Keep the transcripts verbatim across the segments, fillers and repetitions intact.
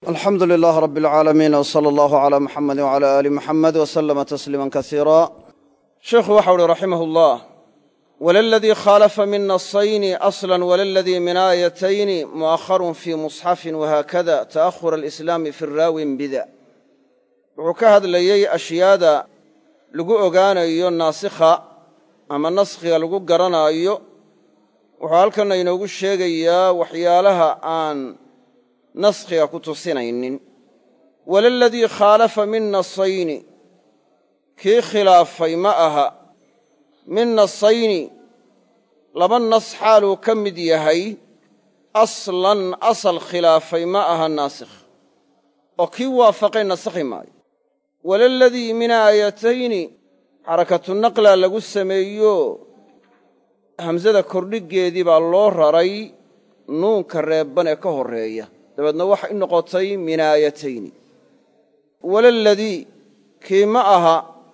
alxamdu lilaah rabi alcaalamiin wsala allahu calaa muxamedi wcala aali muxamed waslama tasliima kasiira sheikhu waxa uhi raximah ullah wala ladii khaalafa min nasayni aslan wala ladii min aayatayni mu'aharun fii musxafin wahaakada ta'ahura alislaami fi raawin bida wuxuu ka hadlayey ashyaada lagu ogaanayo naasikha ama naskhiga lagu garanaayo wuxuu halkanna inoogu sheegayaa waxyaalaha aan naskhiga ku tusinaynin wala ladii khaalafa min nasayni kii khilaafay ma aha min nasayni laba nas xaaluu ka mid yahay aslan asal khilaafay ma aha naasikh oo kii waafaqay nasakhi maayo wala ladii min aayatayni xarakatu naqla lagu sameeyo hamsada kordhiggeedii baa loo raray nuunka reebban ee ka horreeya dabeedna waxay noqotay min aayatayni wala ladii kii ma aha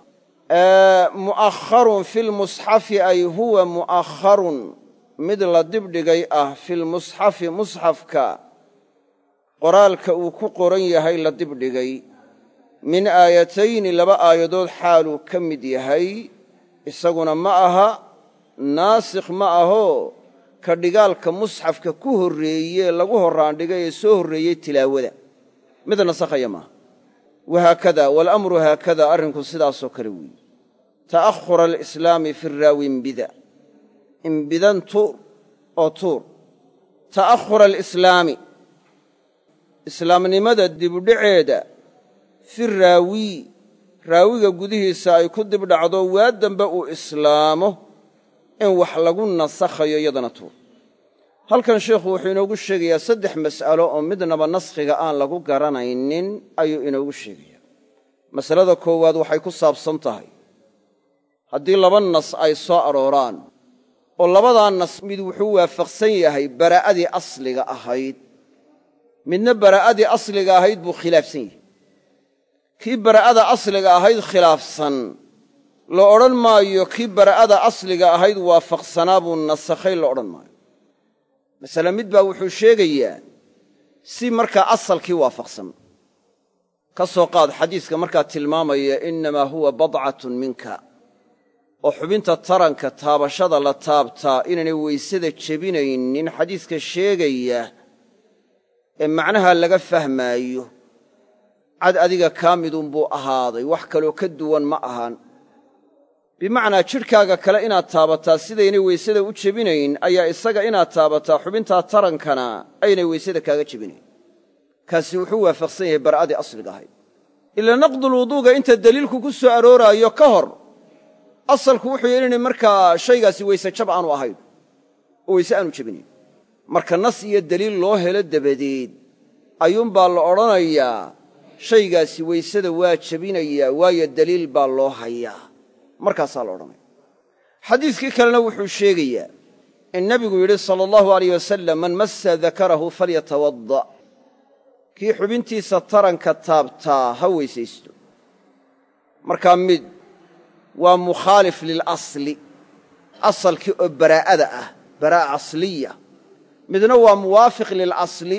mu'aharun fi lmusxafi ay huwa mu'aharun mid la dibdhigay ah fi lmusxafi musxafka qoraalka uu ku qoran yahay la dibdhigay min aayatayni laba aayadood xaaluu ka mid yahay isaguna ma aha naasikh ma ahoo ka dhigaalka musxafka ku horreeye lagu horraandhigay ee soo horreeyey tilaawada mid nasakhaya maaha wahaakada waalamru haakada arrinku sidaasoo kale weeye ta'ahura alislaami fi raawi imbida imbidan tuur oo tuur ta'ahura alislaami islaamnimada dibdhaceeda fi raawi raawiga gudihiisa ay ku dibdhacdo waa dambe uu islaamo in wax lagu nasakhayo iyadana tuur halkan sheikhu wuxuu inoogu sheegayaa saddex mas'alo oo midnaba naskhiga aan lagu garanaynin ayuu inoogu sheegayaa masalada koowaad waxay ku saabsan tahay haddii laba nas ay soo arooraan oo labadaa nas mid wuxuu waafaqsan yahay baraa'adii asliga ahayd midna baraa'adii asliga ahayd buu khilaafsan yahay kii baraa'ada asliga ahayd khilaafsan la odhan maayo kii baraa'ada asliga ahayd waafaqsanaa buu nasakhay la odhan maayo masale mid baa wuxuu sheegayaa si markaa asalkii waafaqsan ka soo qaad xadiiska markaa tilmaamaya innamaa huwa badcatun minka oo xubinta taranka taabashada la taabtaa inaanay weysada jebinaynin xadiiska sheegaya ee macnaha laga fahmaayo cad adiga kaa midunbuu ahaaday wax kaloo ka duwan ma ahan bimacnaa jidhkaaga kale inaad taabataa sidaynay weysada u jebinayn ayaa isaga inaad taabataa xubintaa tarankana aynay weysada kaaga jebinayn kaasi wuxuu waafaqsan yahay bara'adii asliga ahayd ilaa naqdulwuduuga inta deliilku ku soo arooraayo ka hor asalku wuxuu yahay inay markaa shaygaasi weyse jab aanu ahayn oo weyse aanu jebinayn marka nas iyo deliil loo helo dabadeed ayuunbaa la odhanayaa shaygaasi weysada waa jebinayaa waayo deliil baa loo hayaa markaasaa la odhanaya xadiiskii kalena wuxuu sheegayaa in nebigu yidhi sala allahu alayh wasalam man massa dakarahu falyatawadda kii xubintiisa taranka taabtaa ha weysaysto markaa mid waa mukhaalif lilasli asalkii oo baraa'ada ah baraa'a asliya midna waa muwaafiq lilasli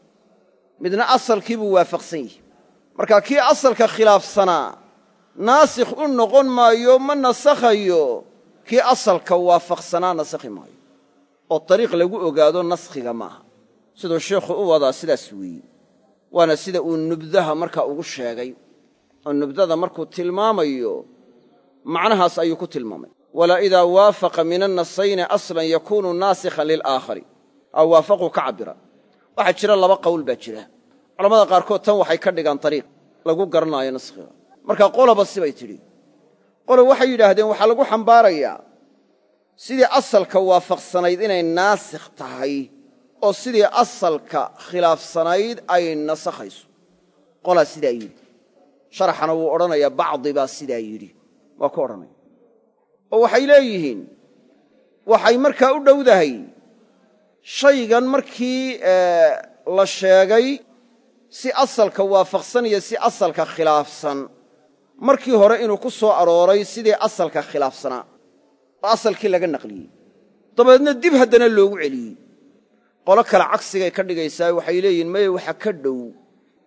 midna asalkii buu waafaqsan yahay markaa kii asalka khilaafsanaa naasikh u noqon maayo ma nasakhayo kii asalka waafaqsanaa nasakhi maayo oo dariiq lagu ogaado naskhiga maaha siduu sheikhu u wadaa sidaas weeye waana sida uu nubdaha markaa ugu sheegay oo nubdada markuu tilmaamayo macnahaas ayuu ku tilmaamay walaa idaa waafaqa min annasayni aslan yakuunu naasikhan lilaakhari aw waafaquu ka cabbira waxaa jira laba qowl baa jira culammada qaarkood tan waxay ka dhigaan dariiq lagu garanaayo naskhiga markaa qoloba sibay tidhi qolo waxay yidhaahdeen waxaa lagu xambaarayaa sidii asalka waafaqsanayd inay naasikh tahay oo sidii asalka khilaafsanayd ay nasakhayso qolaa sidaa yidhi sharaxana wuu odhanayaa bacdi baa sidaa yidhi waa ku odhanaya oo waxay leeyihiin waxay markaa u dhowdahay shaygan markii la sheegay si asalka waafaqsan iyo si asalka khilaafsan markii hore inuu ku soo arooray sidii asalka khilaafsanaa oo asalkii laga naqliyey dabeedna dib haddana loogu celiyey qolo kale cagsigay ka dhigaysaa waxay leeyihin maya waxa ka dhow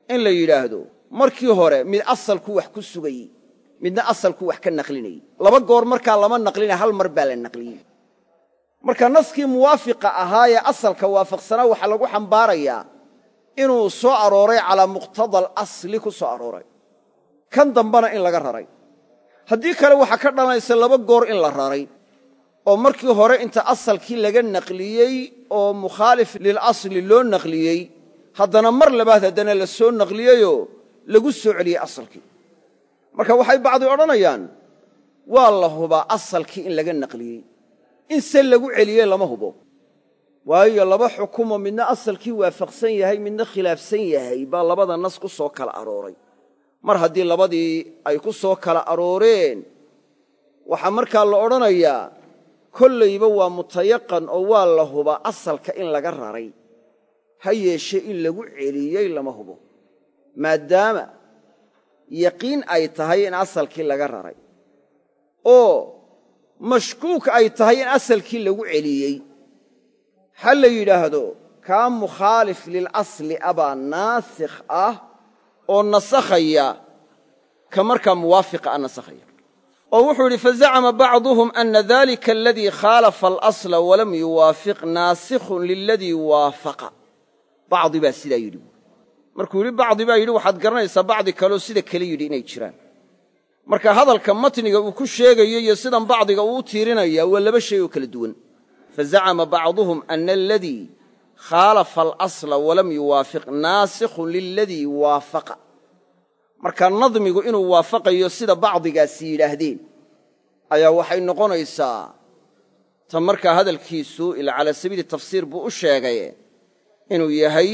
in la yidhaahdo markii hore mid asalku wax ku sugayey midna asalku wax ka naqlinayey laba goor markaa lama naqlina hal mar baa la naqliyey marka naskii muwaafiqa ahaa ee asalka waafaqsanaa waxaa lagu xambaarayaa inuu soo arooray calaa muqtada alasli ku soo arooray kan dambana in laga raray haddii kale waxaa ka dhalanaysa laba goor in la raray oo markii hore inta asalkii laga naqliyey oo mukhaalif lilasli loo naqliyey haddana mar labaad haddana la soo naqliyeyoo lagu soo celiyey asalkii marka waxay bacdi odhanayaan waa la hubaa asalkii in laga naqliyey in se lagu celiyey lama hubo waayo laba xukumo midna asalkii waafaqsan yahay midna khilaafsan yahay baa labada nas ku soo kala arooray mar haddii labadii ay ku soo kala arooreen waxaa markaa la odhanayaa kollayba waa mutayaqan oo waa la hubaa asalka in laga raray ha yeeshe in lagu celiyey lama hubo maadaama yaqiin ay tahay in asalkii laga raray oo mashkuuk ay tahay in asalkii lagu celiyey ha la yidhaahdo kaa mukhaalif lilasli abaa naasikh ah oo nasakhaya ka markaa muwaafiqa a nasakhaya oo wuxuu yidhi fazacama bacduhum ana dalika aladii khaalafa alasla walam yuwaafiq naasikhun liladii waafaqa bacdi baa sidaa yidhi markuu yidhi bacdi baa yidhi waxaad garanaysaa bacdi kaleo sida kale yidhi inay jiraan marka hadalka matniga uu ku sheegayo iyo sidan bacdiga uu u tiirinaya waa laba shay oo kala duwan fazacama bacduhum ana aladii khaalafa alasla walam yuwaafiq naasikhun liladii waafaqa marka nadmigu inuu waafaqayo sida bacdigaasi yidhaahdeen ayaa waxay noqonaysaa ta markaa hadalkiisu ila calaa sabiili tafsiir buu u sheegay inuu yahay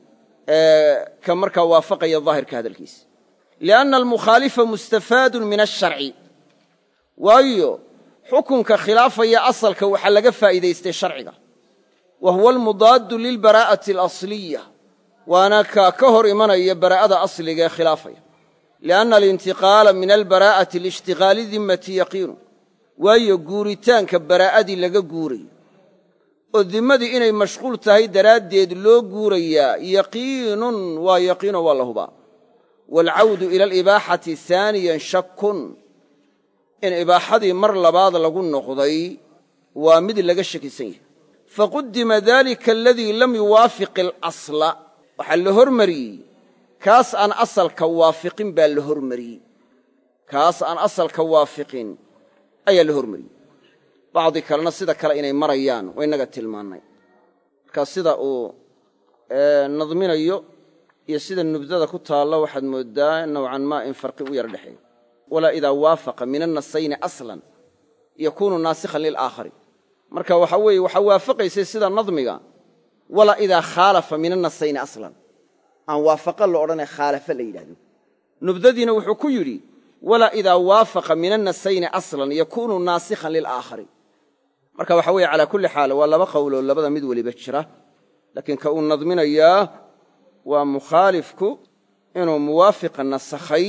ka markaa waafaqaya daahirka hadalkiisa lianna almukhaalifa mustafaadun min asharci waayo xukunka khilaafaya asalka waxaa laga faa'iidaystay sharciga wa huwa almudaaddu lilbaraa'ati alasliya waana kaa ka hor imanaya baraa'ada asliga ee khilaafaya lianna alintiqaala min albaraa'ati liishtiqaali dimmati yaqiinu waayo guuritaanka baraa'adii laga guurayo oo dimmadii inay mashquul tahay daraaddeed loo guurayaa yaqiinun waa yaqiino waa la hubaa waalcawdu ila alibaaxati haaniyan shakun in ibaaxadii mar labaad lagu noqday waa mid laga shakisan yahay faqudima dalika aladii lam yuwaafiq alasla waxaa la hormariyey kaas aan asalka waafiqin baa la hormariyey kaas aan asalka waafiqin ayaa la hormariyey bacdi kalena sida kale inay marayaan waa innaga tilmaannay markaa sida uu nadminayo iyo sida nubdada ku taalla waxaad mooddaa nowcan maa in farqi u yar dhexeeyo walaa idaa waafaqa min annasayni aslan yakuunu naasikhan lilaakhari marka waxaa weeye waxaa waafaqaysay sida nadmiga walaa idaa khaalafa min annasayni aslan aan waafaqa la odhanay khaalafa la yidhahdo nubdadiina wuxuu ku yidhi walaa idaa waafaqa min annasayni aslan yakuunu naasikhan lilaakhari marka waxa weeye calaa kulli xaal waa laba qowloo labada mid weliba jira laakiin ka uu nadminayaa waa mukhaalifku inuu muwaafiqa nasakhay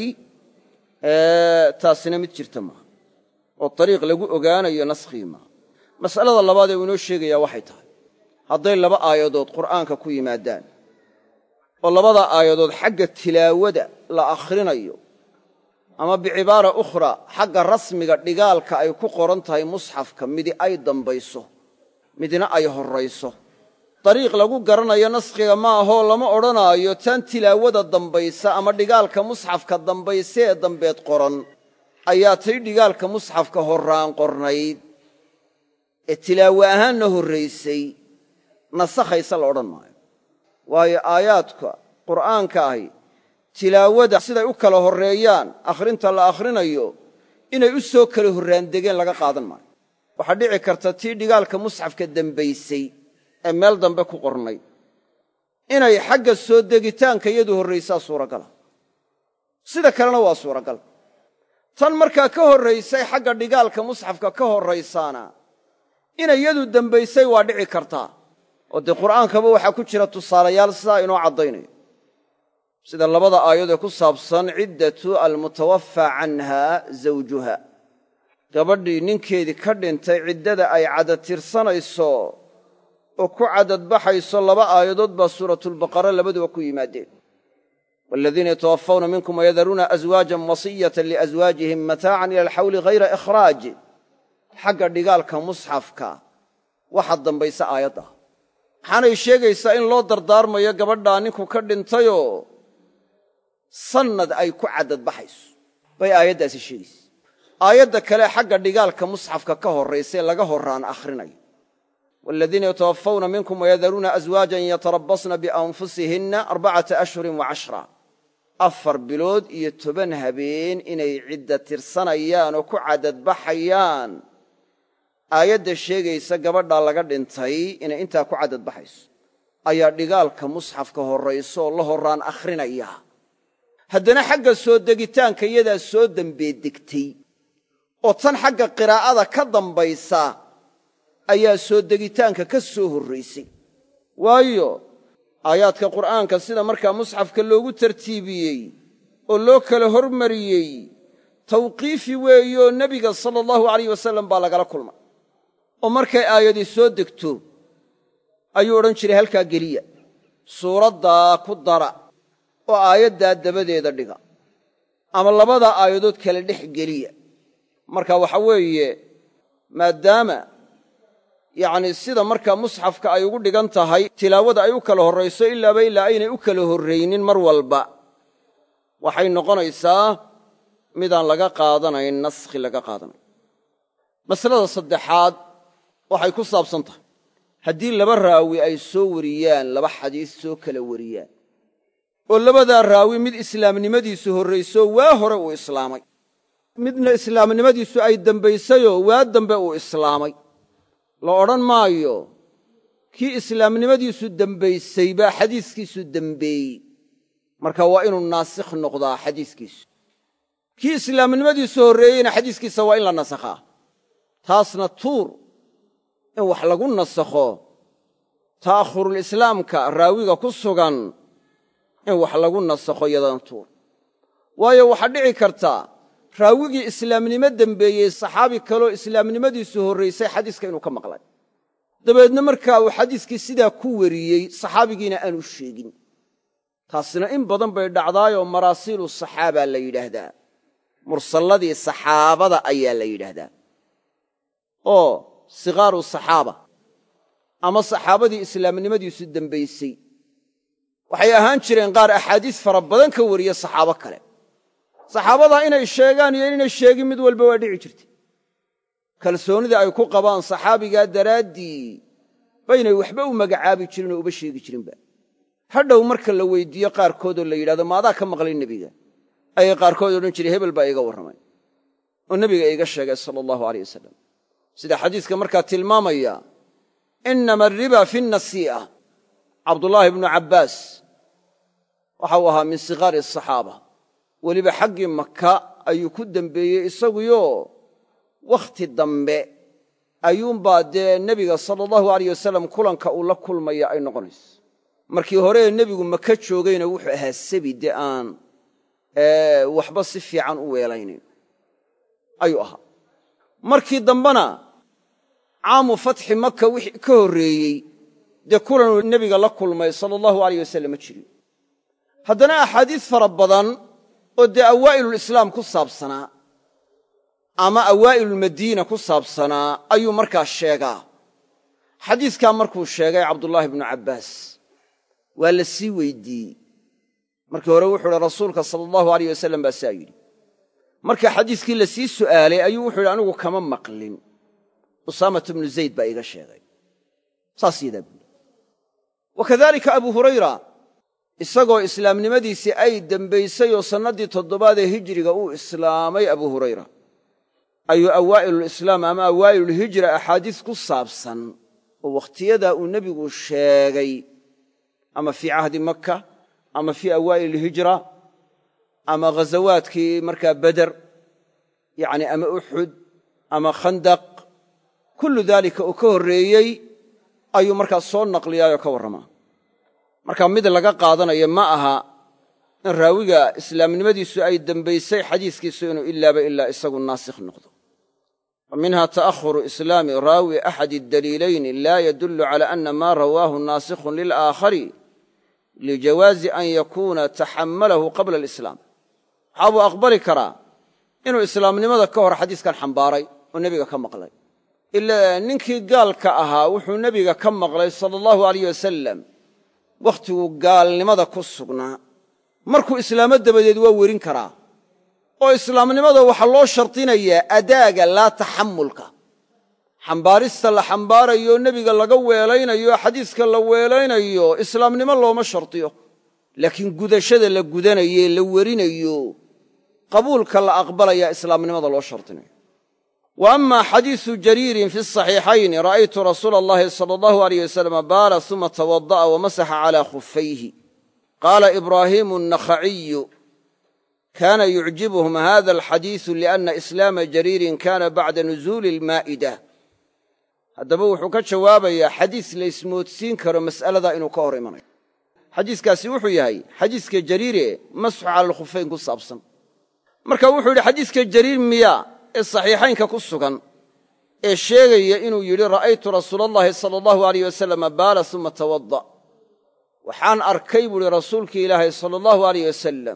taasina mid jirta maaha oo ariiq lagu ogaanayo naskhii maaha mas'alada labaad ee uu inoo sheegayaa waxay tahay hadday laba aayadood qur'aanka ku yimaadaan oo labada aayadood xagga tilaawada la akhrinayo ama bicibaara ukhraa xagga rasmiga dhigaalka ay ku qoran tahay musxafka midi ay dambayso midna ay horrayso dariiq lagu garanayo naskhiga ma ahoo lama odhanaayo tan tilaawada dambaysa ama dhigaalka musxafka dambayse ee dambeed qoran ayaa tay dhigaalka musxafka horraan qornayd ee tilaawe ahaanna horraysay nasakhaysa la odhan maayo waayo aayaadka qur'aanka ahi tilaawada siday u kala horreeyaan akhrinta la akhrinayo inay u soo kala horraandegeen laga qaadan maayo waxaa dhici karta tii dhigaalka musxafka dambaysay ee meel dambe ku qornay inay xagga soo degitaanka iyadu horraysaa suuragala sida kalena waa suuragal tan markaa ka horraysay xagga dhigaalka musxafka ka horraysaana inay iyadu dambaysay waa dhici kartaa oo dee qur'aankaba waxaa ku jira tusaalayaal sidaa inoo caddaynayo sida labada aayadee ku saabsan ciddatu almutawafaa canha zawjuha gabadhii ninkeedii ka dhintay ciddada ay cadatirsanayso oo ku cadadbaxayso laba aayadood baa suuratulbaqara labaduba ku yimaadeen والذين يتوفون منكم ويذرون أزواجا وصية لأزواجهم متاعا إلى الحول غير إخراج حق دغالك مصحفك waxaad dambaysa aayadda waxaanay sheegaysaa in loo dardaarmayo gabadha ninku ka dhintayo sanad ay ku cadad baxayso bay aayaddaasi sheegaysaa aayadda kale xagga dhigaalka musxafka ka horeysay laga horaan akhrinayo والذين يتوفون منكم ويذرون أزواجا يتربصن بأنفسهن أربعة أشهر وعشرة أفر بلود يتبن هبين إني عدة ترسانيان وكو عدد بحيان aayadda sheegaysa gabadha laga dhintay inay intaa ku cadad baxayso ayaa dhigaalka musxafka horeyso la horaan akhrinaya haddana xagga soo degitaanka iyadaa soo dambeedegtay oo tan xagga qiraa'ada ka dambaysa ayaa soo degitaanka ka soo horraysay waayo aayaadka qur'aanka sida markaa musxafka loogu tartiibiyey oo loo kala hormariyey tawqiifi weeyo nebiga sala allahu alayh wasallam baa lagala kulmay oo markay aayadii soo degto ayuu odhan jiray halkaa geliya suuraddaa ku dara oo aayaddaa dabadeeda dhiga ama labadaa aayadood kala dhex geliya marka waxa weeye maadaama yacnii sida markaa musxafka ay ugu dhigan tahay tilaawada ay u kala horrayso ilaaba ilaa aynay u kala horraynin mar walba waxay noqonaysaa midaan laga qaadanayn naskhi laga qaadanayn masalada saddexaad waxay ku saabsan tahay haddii laba raawi ay soo wariyaan laba xadiis soo kala wariyaan oo labadaa raawi mid islaamnimadiisu horrayso waa hore uu islaamay midna islaamnimadiisu ay dembaysayoo waa dambe uu islaamay la odhan maayo kii islaamnimadiisu dembaysay baa xadiiskiisu dembeeyey marka waa inuu naasikh noqdaa xadiiskiisu kii islaamnimadiisu horreeyeyna xadiiskiisa waa in la nasakhaa taasna tuur in wax lagu nasakho ta'akhurulislaamka raawiga ku sugan in wax lagu nasakho yadan tuur waayo waxaa dhici karta raawigii islaamnimo dembeeyey saxaabi kaloo islaamnimadiisu horraysay xadiiska inuu ka maqlay dabeedna markaa uu xadiiskii sidaa ku wariyey saxaabigiina aanu sheegin taasina in badan bay dhacdaayoo maraasiilu saxaabaa la yidhaahdaa mursalladii saxaabada ayaa la yidhaahdaa oo sikaaru saxaaba ama saxaabadii islaamnimadiisu dembaysay waxay ahaan jireen qaar axaadiis fara badan ka wariya saxaabo kale saxaabadaa inay sheegaan iyo inay sheegin mid walba waa dhici jirtay kalsoonida ay ku qabaan saxaabigaa daraaddii baynay waxba u magacaabi jirin oo uba sheegi jirinba hadhow marka la weyddiiyo qaarkoodoo la yidhahdo maadaa ka maqlay nebiga ayay qaarkood odhan jiray hebel baa iiga warramay oo nebiga iiga sheegay sala allahu alayh wasalam sida xadiiska markaa tilmaamaya innama ariba fi nnasii'a cabdullaahi ibnu cabbaas waxau ahaa min sikaari asaxaaba weliba xaggii maka ayuu ku dembeeyey isaguyo wakhti dambe ayuunbaa dee nebiga sala allahu alayh wasalam kulanka uu la kulmaya ay noqonayso markii horee nebigu maka joogayna wuxuu ahaa sabi dee aan waxba si fiican u weelaynin ayuu ahaa markii dambena caamu fatxi maka wixii ka horreeyey dee kulanuu nebiga la kulmay sala allahu alayh wasallam ma jirin haddana axaadiis fara badan oo dee awaa'ilulislaam ku saabsanaa ama awaa'ilulmadiina ku saabsanaa ayuu markaa sheegaa xadiiskaa markuu sheegay cabdullaahi ibnu cabbaas waa la sii weyddiiyey markii hore wuxuu idhi rasuulka sala allahu alayh wasallam baa saa yidhi marka xadiiskii la sii su'aalay ayuu wuxuu yidhi anigu kama maqlin usaamata bnu zayd baa iiga sheegay saas yadaa buuri wa kadaalika abu hurayra isagoo islaamnimadiisii ay dembaysay oo sannaddii toddobaad ee hijriga uu islaamay abu hurayra ayuu awaa'ilulislaam ama awaa'ilulhijra axaadiis ku saabsan oo wakhtiyadaa uu nebigu sheegay ama fii cahdi makka ama fii awaa'ililhijra ama ghazawaadkii markaa beder yacni ama uxud ama khandaq kullu daalika uu ka horreeyey ayuu markaa soo naqliyaayoo ka warramaa marka mid laga qaadanayo ma aha in raawiga islaamnimadiisu ay dembaysay xadiiskiisu inuu ilaaba ilaa isagu naasikh noqdo wa minha ta'ahuru islaami raawi axadi adaliilayni laa yadullu cala ana maa rawaahu naasikhun lilaakhari lijawaazi an yakuuna taxammalahu qabla alislaam waxaa buu aqbali karaa inuu islaamnimada ka hor xadiiskan xambaaray oo nebiga ka maqlay ilaa ninkii gaalka ahaa wuxuu nebiga ka maqlay sala allahu alayh wasalam wakhtiguu gaalnimada ku sugnaa markuu islaamo dabadeed waa werin karaa oo islaamnimada waxaa loo shardinayaa adaaga laa taxamulka xambaarista la xambaarayo nebiga laga weelaynayo xadiiska la weelaynayo islaamnimo looma shardiyo laakiin gudashada la gudanaye la werinayo qabuulka la aqbalaya islaamnimada loo shardinayo wa ama xadiisu jariirin fi saxiixayni ra'aytu rasuula allahi sala allahu alayh wasalam baala uma tawada'a wamasaxa calaa khufayhi qaala ibraahimu annakhaciyu kaana yucjibuhum hada alxadiisu lianna islaama jariirin kana bacda nuzuuli almaa'ida haddaba wuxuu ka jawaabayaa xadiis la ismoodsiin karo mas'aladaa inuu ka hor imanayo xadiiskaasi wuxuu yahay xadiiska jariire masxu cala alkhuffayn ku saabsan marka wuxuu yidhi xadiiska jariir miyaa ee saxiixaynka ku sugan ee sheegaya inuu yidhi ra'aytu rasuula allahi sala allahu alayh wasalama baala uma tawada' waxaan arkay buu ihi rasuulkii ilaahay sala allahu alayh wasalam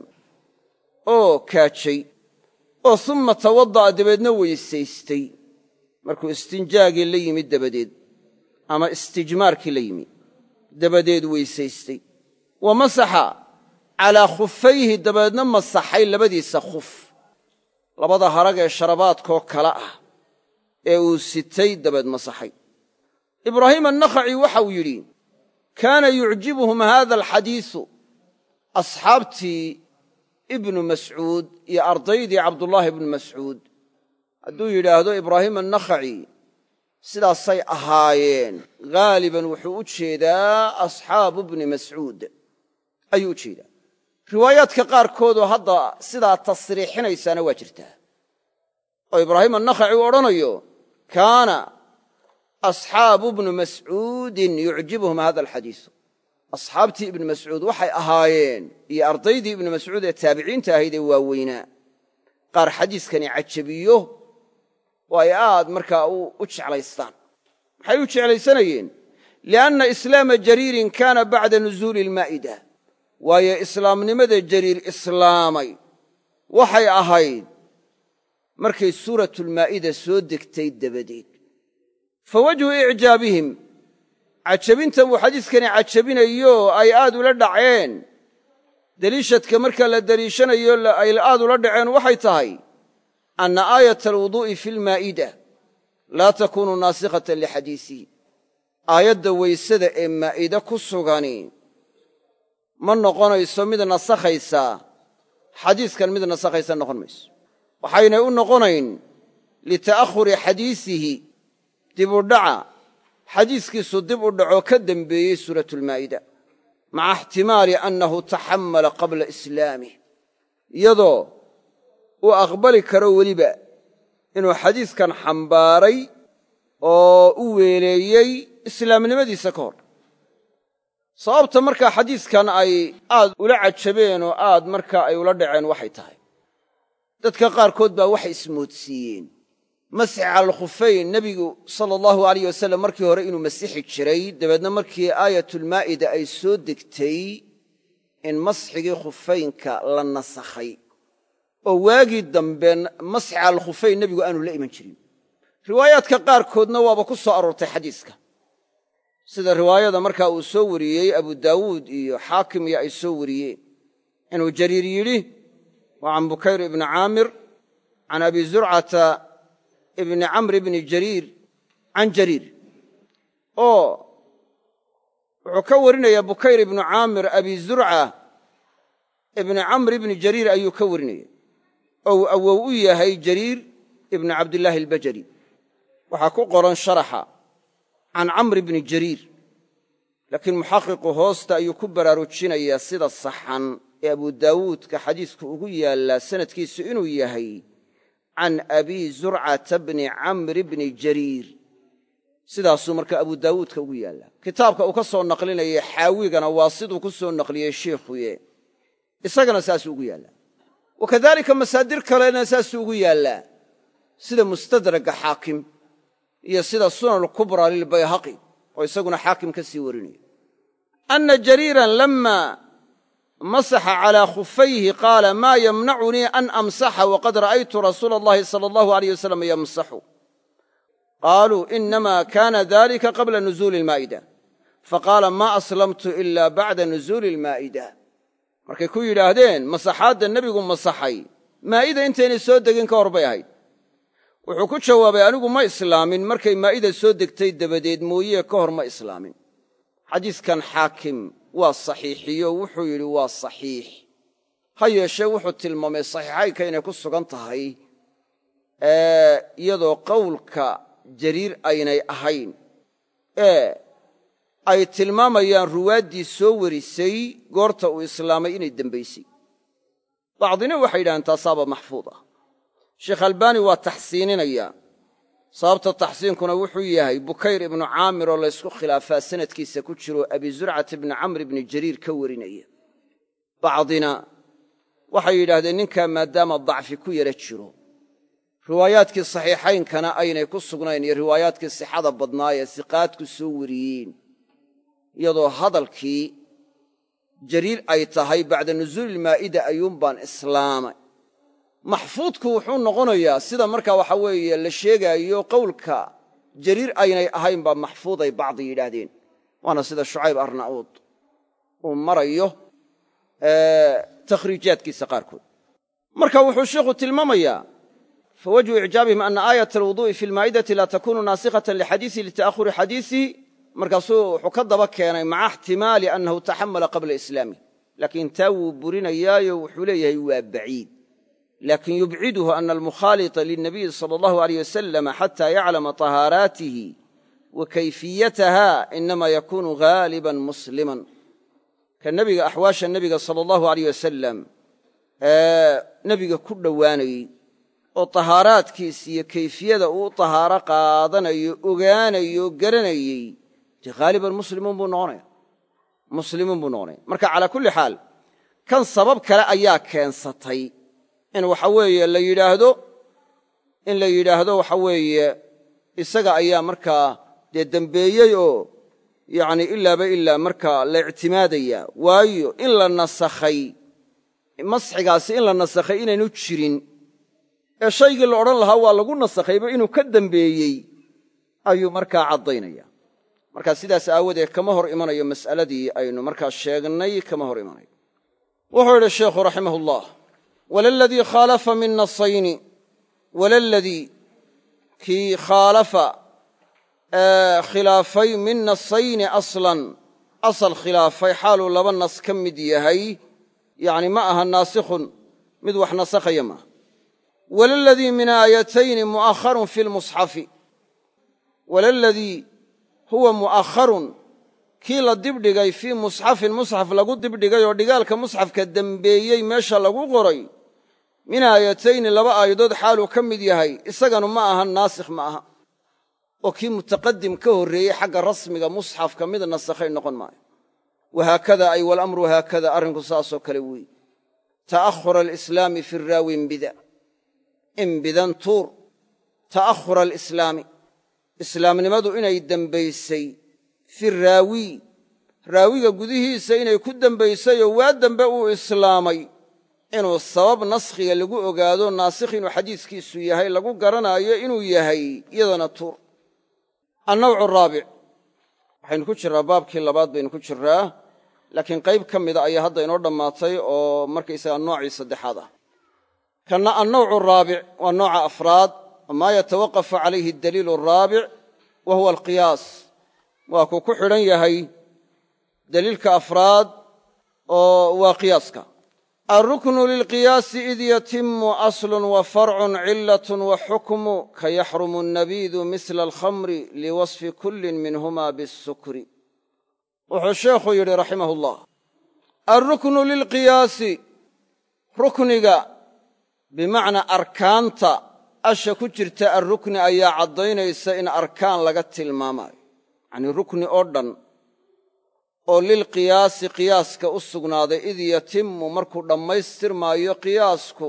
oo kaajay oo uma tawada'a dabeedna weysaystay markuu istinjaagii la yimid dabadeed ama istijmaarkii la yimi dabadeed weysaystay wa masaxa calaa khufayhi dabeedna masaxay labadiisa khuf labada harag ee sharabaadkoo kale ah ee uu sitay dabeed masaxay ibraahiim annakhaci waxau yidhi kaana yucjibuhum haada alxadiisu asxaabtii ibnu mascuud iyo ardaydii cabdullaahi ibnu mascuud hadduu yidhaahdo ibraahiim annakhaci sidaasay ahaayeen haaliban wuxuu u jeedaa asxaabu bni mascuud ayuu u jeedaa riwaayaadka qaarkoodoo hadda sidaa tasriixinaysaana waa jirtaa oo ibraahiim annakhaci uu odhanayo kaana asxaabu bni mascuudin yucjibuhum hada alxadiisu asxaabtii ibnu mascuud waxay ahaayeen iyo ardaydii ibnu mascuud ee taabiciinta ahayd ee waaweynaa qaar xadiiskani cajabiyo oo ay aad markaa u jeclaystaan maxay u jeclaysanayeen lianna islaama jariirin kaana bacda nuzuuli almaa'ida waayo islaamnimada jariir islaamay waxay ahayd markay suuratulmaa'ida soo degtay dabadeed fa wajhu icjaabihim cajabintan buu xadiiskani cajabinayo ay aad ula dhaceen deliishadka marka la deliishanayo ay aad ula dhaceen waxay tahay anna aayata alwuduu'i fi lmaa'ida laa takuunu naasikhatan lixadiisihi aayadda weysada ee maa'ide ku sugani ma noqonayso mid nasakhaysaa xadiiskan mid nasakhaysa noqon mayso waxaynay u noqonayn lita'ahuri xadiisihi dib u dhaca xadiiskiisu dib u dhaco ka dembeeyey suuratulmaa'ida maca ixtimaali annahu taxammala qabla islaamih iyadoo uu aqbali karo weliba inuu xadiiskan xambaaray oo u weeleeyey islaamnimadiisa ka hor sababta markaa xadiiskan ay aad ula cajabeen oo aad markaa ay ula dhaceen waxay tahay dadka qaarkood baa waxay ismoodsiiyeen masxi cala alkhuffayn nebigu sala allahu alayh wasalam markii hore inuu masixi jiray dabeedna markii aayatulmaa'ida ay soo degtay in masxigii khuffaynka la nasakhay oo waagii dambe masxi cala alkhuffayn nebigu aanu la iman jirin riwaayaadka qaarkoodna waaba ku soo aroortay xadiiska sida riwaayada markaa uu soo wariyey abu daawuud iyo xaakim iyo ay soo wariyeen inuu jariir yidhi wa can bukayr ibni caamir can abi zurcata ibni camr ibni jariir can jariir oo wuxuu ka warinayaa bukayr ibnu caamir abi zurca ibni camr ibni jariir ayuu ka warinaya oo uu awow u yahay jariir ibni cabdillaahi albajali waxaa ku qoran sharaxa can camr ibni jariir laakiin muxaqiqu hoosta ayuu ku baraarujinayaa sida saxan ee abu daawuudka xadiisku ugu yaallaa sanadkiisu inuu yahay can abi zurcata bni camr bni jariir sidaasuu marka abu daawuudka ugu yaallaa kitaabka uu ka soo naqlinaya xaawigana waa siduu ku soo naqliyey shiikhuye isagana saasuu ugu yaallaa wa kadaalika masaadir kalena saasuu ugu yaallaa sida mustadraga xaakim iyo sida sunan kubra lilbayhaqi oo isaguna xaakim ka sii warinaya أن جريرا لما مسح على خفيه قال ما يمنعني أن أمسح وقد رأيت رسول الله صلى الله عليه وسلم يمسح قالوا إنما كان ذلك قبل نزول المائدة فقال ما أسلمت إلا بعد نزول المائدة markay ku yidhaahdeen masaxaadda nebigu masaxay maa'ida intaynay soo degin ka hor bay ahayd wuxuu ku jawaabay anigu ma islaamin markay maa'ida soo degtay dabadeed mooye ka hor ma islaamin xadiiskan xaakim waa saxiixiyo wuxuu yidhi waa saxiix ha yeeshee wuxuu tilmaamay saxiixaynka inay ku sugan tahay iyadoo qowlka jariir aynay ahayn ee ay tilmaamayaan ruwaaddii soo warisay goorta uu islaamay inay dembaysay bacdina waxay yidhahdeen taasaaba maxfuud ah sheekh albaani waa taxsiininayaa sababta taxsiinkuna wuxuu yahay bukayr ibnu caamir oo laysku khilaafaa sanadkiisa ku jiro abi zurcat ibni camr ibni jariir ka warinaya bacdina waxay yidhaahdeen ninkaa maadaama dacfi ku yara jiro riwaayaadkii saxiixaynkana aynay ku sugnayn iyo riwaayaadkii sixada badnaa ee siqaadku soo wariyeen iyadoo hadalkii jariir ay tahay bacda nusuulilmaa'ida ayuunbaan islaamay maxfuudku wuxuu noqonayaa sida markaa waxa weeye la sheegaayo qowlka jariir aynay ahayn baa maxfuuday bacdi yidhaahdeen waana sida shucayb arna'uud uu marayo takhriijaadkiisa qaarkood marka wuxuu sheikhu tilmaamayaa fawajhu icjaabihim ana aayat alwuduu'i fi lmaa'idati laa takunu naasikhatan lixadiisihi lita'ahuri xadiisihi markaasuu wuxuu ka daba keenay maca ixtimaali annahu taxamala qabla islaamih laakiin taa wuu burinayaayo wuxuu leeyahay waa baciid lakin yubciduhu ana almukhaalita lilnabiyi sala allahu alayh wasalam xataa yaclama tahaaraatihi wa kayfiyataha inama yakunu haaliban musliman ka nebiga axwaasha nebiga sala allahu alayh wasalam ee nebiga ku dhowaanayey oo tahaaraadkiis iyo kayfiyada uu tahaaro qaadanayo ogaanayo garanayey dee haaliban muslimuun buu noqonaya muslimuun buu noqonaya marka calaa kulli xaal kan sabab kale ayaa keensatay in waxa weeye la yidhaahdo in la yidhaahdo waxa weeye isaga ayaa markaa dee dembeeyey oo yacni ilaaba ilaa markaa la ictimaadaya waayo in la nasakhay masxigaasi in la nasakhay inaynu jirin ee shaygii la odhan lahaa waa lagu nasakhayba inuu ka dembeeyey ayuu markaa caddaynaya markaa sidaas aawadeed kama hor imanayo mas'aladii aynu markaa sheegnay kama hor imanayo wuxuu yidhi sheekhu raximahullah walaladii khaalafa min nasayni walaladii kii khaalafa khilaafay min nasayni aslan asal khilaafay xaaluu laba nas ka mid yahay yacni ma aha naasikhun mid wax nasakhaya maaha walaladii min aayatayni mu'akharun fi lmusxafi walaladii huwa mu'akharun kii la dibdhigay fii musxafin musxaf lagu dibdhigay oo dhigaalka musxafka dembeeyey meesha lagu qoray min aayatayni laba aayadood xaaluu ka mid yahay isaganu ma aha naasikh ma aha oo kii mutaqadim ka horreeyey xagga rasmiga musxafka mid nasakhay noqon maayo wahaakada ay walamru haakada arrinku saasoo kale weeye ta'ahura alislaami fi raawi imbida imbidan tuur ta'ahura alislaami islaamnimadu inay dembaysay fi raawi raawiga gudihiisa inay ku dembaysayoo waa dembe uu islaamay inuu sabab naskhiga lagu ogaado naasikh inuu xadiiskiisu yahay lagu garanaayo inuu yahay iyadana tuur annawcu araabic waxaynu ku jirraa baabkii labaad baynu ku jirraa laakiin qayb ka mida ayaa hadda inoo dhammaatay oo markaysagaa noocii saddexaad ah kanna annawcu araabic waa nooca afraad maa yatawaqafu calayhi adaliilu araabic wa huwa alqiyaas waa kuu ku xidhan yahay daliilka afraad oo waa qiyaaska alruknu lilqiyaasi id yatimu aslun wa farcun cilatun wa xukmu ka yaxrumu annabiidu misla alkhamri liwasfi kullin minhuma biاsukri wuxuu sheekhu yidhi raximah ullah alruknu lilqiyaasi rukniga bimacnaa arkaanta asha ku jirta alrukni ayaa caddaynaysa in arkaan laga tilmaamaayo yacnii rukni oo dhan oo lilqiyaasi qiyaaska u sugnaaday id yatimu markuu dhammaystirmaayo qiyaasku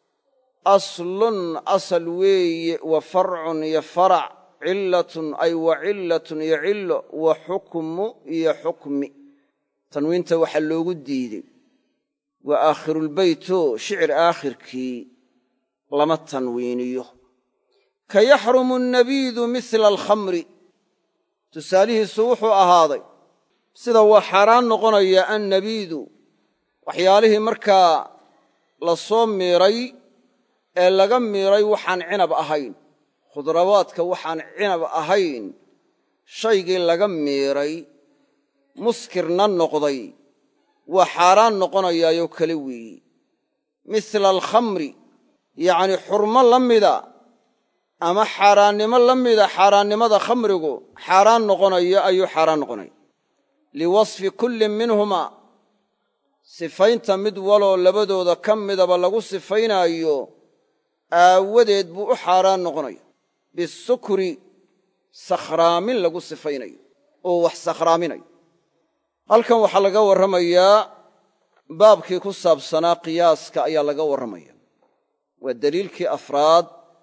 aslun asal weeye wa farcun iyo farac cilatun ay wa cilatun iyo cillo wa xukmu iyo xukmi tanwiinta waxa loogu diiday waa aakhirulbeyto shicir aakhirkii lama tanwiiniyo ka yaxrumu annabiidu mila alkhamri tusaalihiisu wuxuu ahaaday sida waa xaaraan noqonaya annabiidu waxyaalihii markaa la soo miiray ee laga miiray waxaan cinab ahayn khudrawaadka waxaan cinab ahayn shaygii laga miiray muskirna noqday waa xaaraan noqonayaayoo kale weeyi mila alkhamri yacnii xurmo la mida ama xaaraannimo la mida xaaraannimada khamrigu xaaraan noqonayo ayuu xaaraan noqonaya liwasfi kullin minhumaa sifaynta mid waloo labadooda ka midaba lagu sifaynaayo aawadeed buu u xaaraan noqonaya bisukri sakhraamin lagu sifaynayo oo wax sakhraaminayo halkan waxaa laga warramayaa baabkii ku saabsanaa qiyaaska ayaa laga warramaya waa deliilkii afraad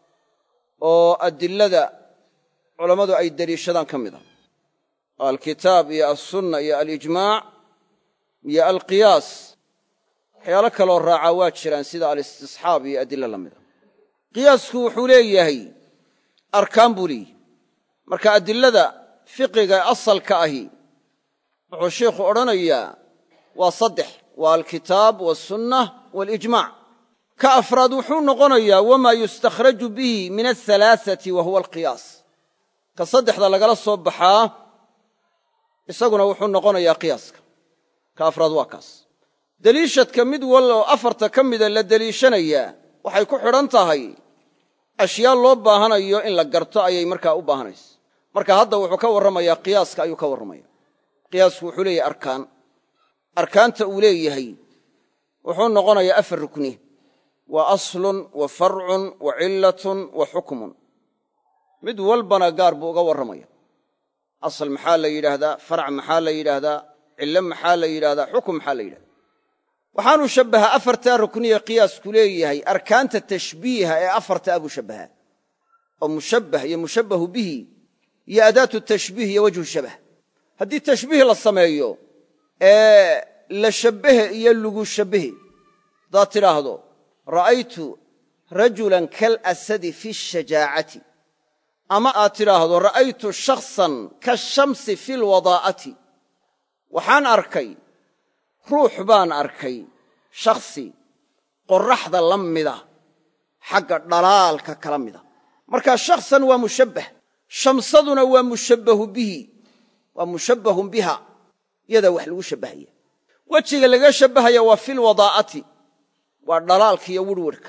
oo adilada culammadu ay deliishadaan ka mid a alkitaab iyo alsunna iyo alijmaac iyo alqiyaas waxyaalo kaloo raacaa waa jiraan sida alistisxaab iyo adilo la mida qiyaasku wuxuu leeyahay arkaan buu leeyahy marka adilada fiqiga asalka ahi wuxuu sheikhu odhanayaa waa saddex waa alkitaab walsunna waalijmaac ka afraad wuxuu noqonayaa wamaa yustakhraju bihi min alhalaaثati wa huwa alqiyaas ka saddexda lagala soo baxaa isaguna wuxuu noqonayaa qiyaaska ka afraad waa kaas deliishadka mid wal oo afarta ka mida la deliishanayaa waxay ku xidhan tahay ashyaa loo baahanayo in la garto ayay markaa u baahanaysa marka hadda wuxuu ka warramayaa qiyaaska ayuu ka warramaya qiyaasku wuxuu leeyahay arkaan arkaanta uu leeyahay wuxuu noqonayaa afar rukni waa aslun wa farcun wa cillatun wa xukmun mid walbana gaar buu uga warramaya asal maxaa la yidhaahdaa farc maxaa la yidhaahdaa cillo maxaa la yidhahdaa xukum maxaa la yidhahdaa waxaanuu shabbahaa afartaa rukniya qiyaasku leeyahay arkaanta tashbiiha ee afarta abuu shabbahaa oo mushabbah iyo mushabbahu bihi iyo adaatu tashbiih iyo wajhu shabah haddii tashbiih la sameeyo ee la shabbahe iyo lagu shabbahe haddaad tidhaahdo ra'aytu rajulan kalasadi fi shajaacati ama aad tidhaahdo ra'aytu shakhsan kashamsi fi lwadaa'ati waxaan arkay ruux baan arkay shakhsi qorraxda la mida xagga dhalaalka kala mida markaa shakhsan waa mushabbah shamsaduna waa mushabbahu bihi waa mushabbahun biha yadaa wax lagu shabbahaya wejiga laga shabbahaya waa filwadaa'ati waa dhalaalka iyo wirwirhka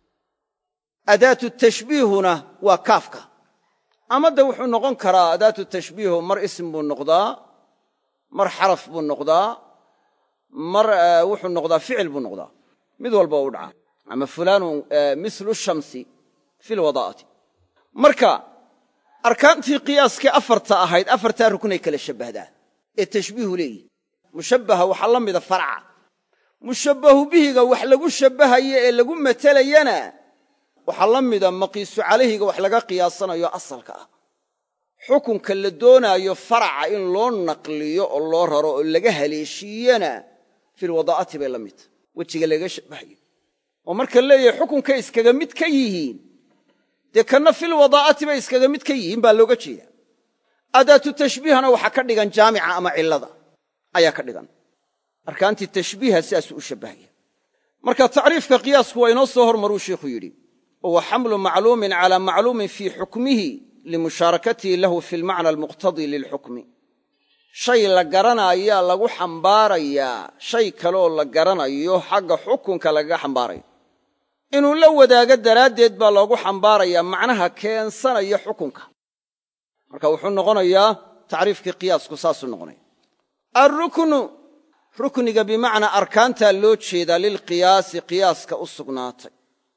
adaatu tashbiihuna waa kaafka ama de wuxuu noqon karaa adaatu tashbiihu mar ism buu noqdaa mar xaraf buu noqdaa mar wuxuu noqdaa ficil buu noqdaa mid walba u dhacaa ama fulaanu milu shamsi fi lwadaa'ati marka arkaantii qiyaaskii afarta ahayd afartaa ruknay kala shabbahdaa ee tashbiihu leeyihi mushabbaha waxaa la mida farca mushabbahu bihiga wax lagu shabbahayo ee lagu matelayana waxaa la mida maqiisu calayhiga wax laga qiyaasanayo asalka ah xukunka la doonaayo faraca in loo naqliyo oo loo raro oo laga haleeshiiyana filwadaa'ati bay la midta wejiga laga shabbahayo oo marka leeyahay xukunkay iskaga mid ka yihiin dee kanna filwadaa'ati bay iskaga mid ka yihiin baa looga jeedaa adaatu tashbiihana waxaa ka dhigan jaamica ama cillada ayaa ka dhigan arkaantii tashbiiha sidaasuu u shabbahaya marka tacriifka qiyaasku waa inoo soo hormaruu sheikhu yidhi wahuwa xamlu macluumin calaa macluumin fii xukmihi limushaarakatihi lahu fi lmacna almuqtadii lilxukmi shay la garanaayaa lagu xambaarayaa shay kaleoo la garanayo xagga xukunka lagaga xambaarayo inuu la wadaago daraaddeed baa loogu xambaarayaa macnaha keensanaya xukunka marka wuxuu noqonayaa tacriifkii qiyaasku saasuu noqonaya alruknu rukniga bimacnaa arkaantaa loo jeedaa lilqiyaasi qiyaaska u sugnaatay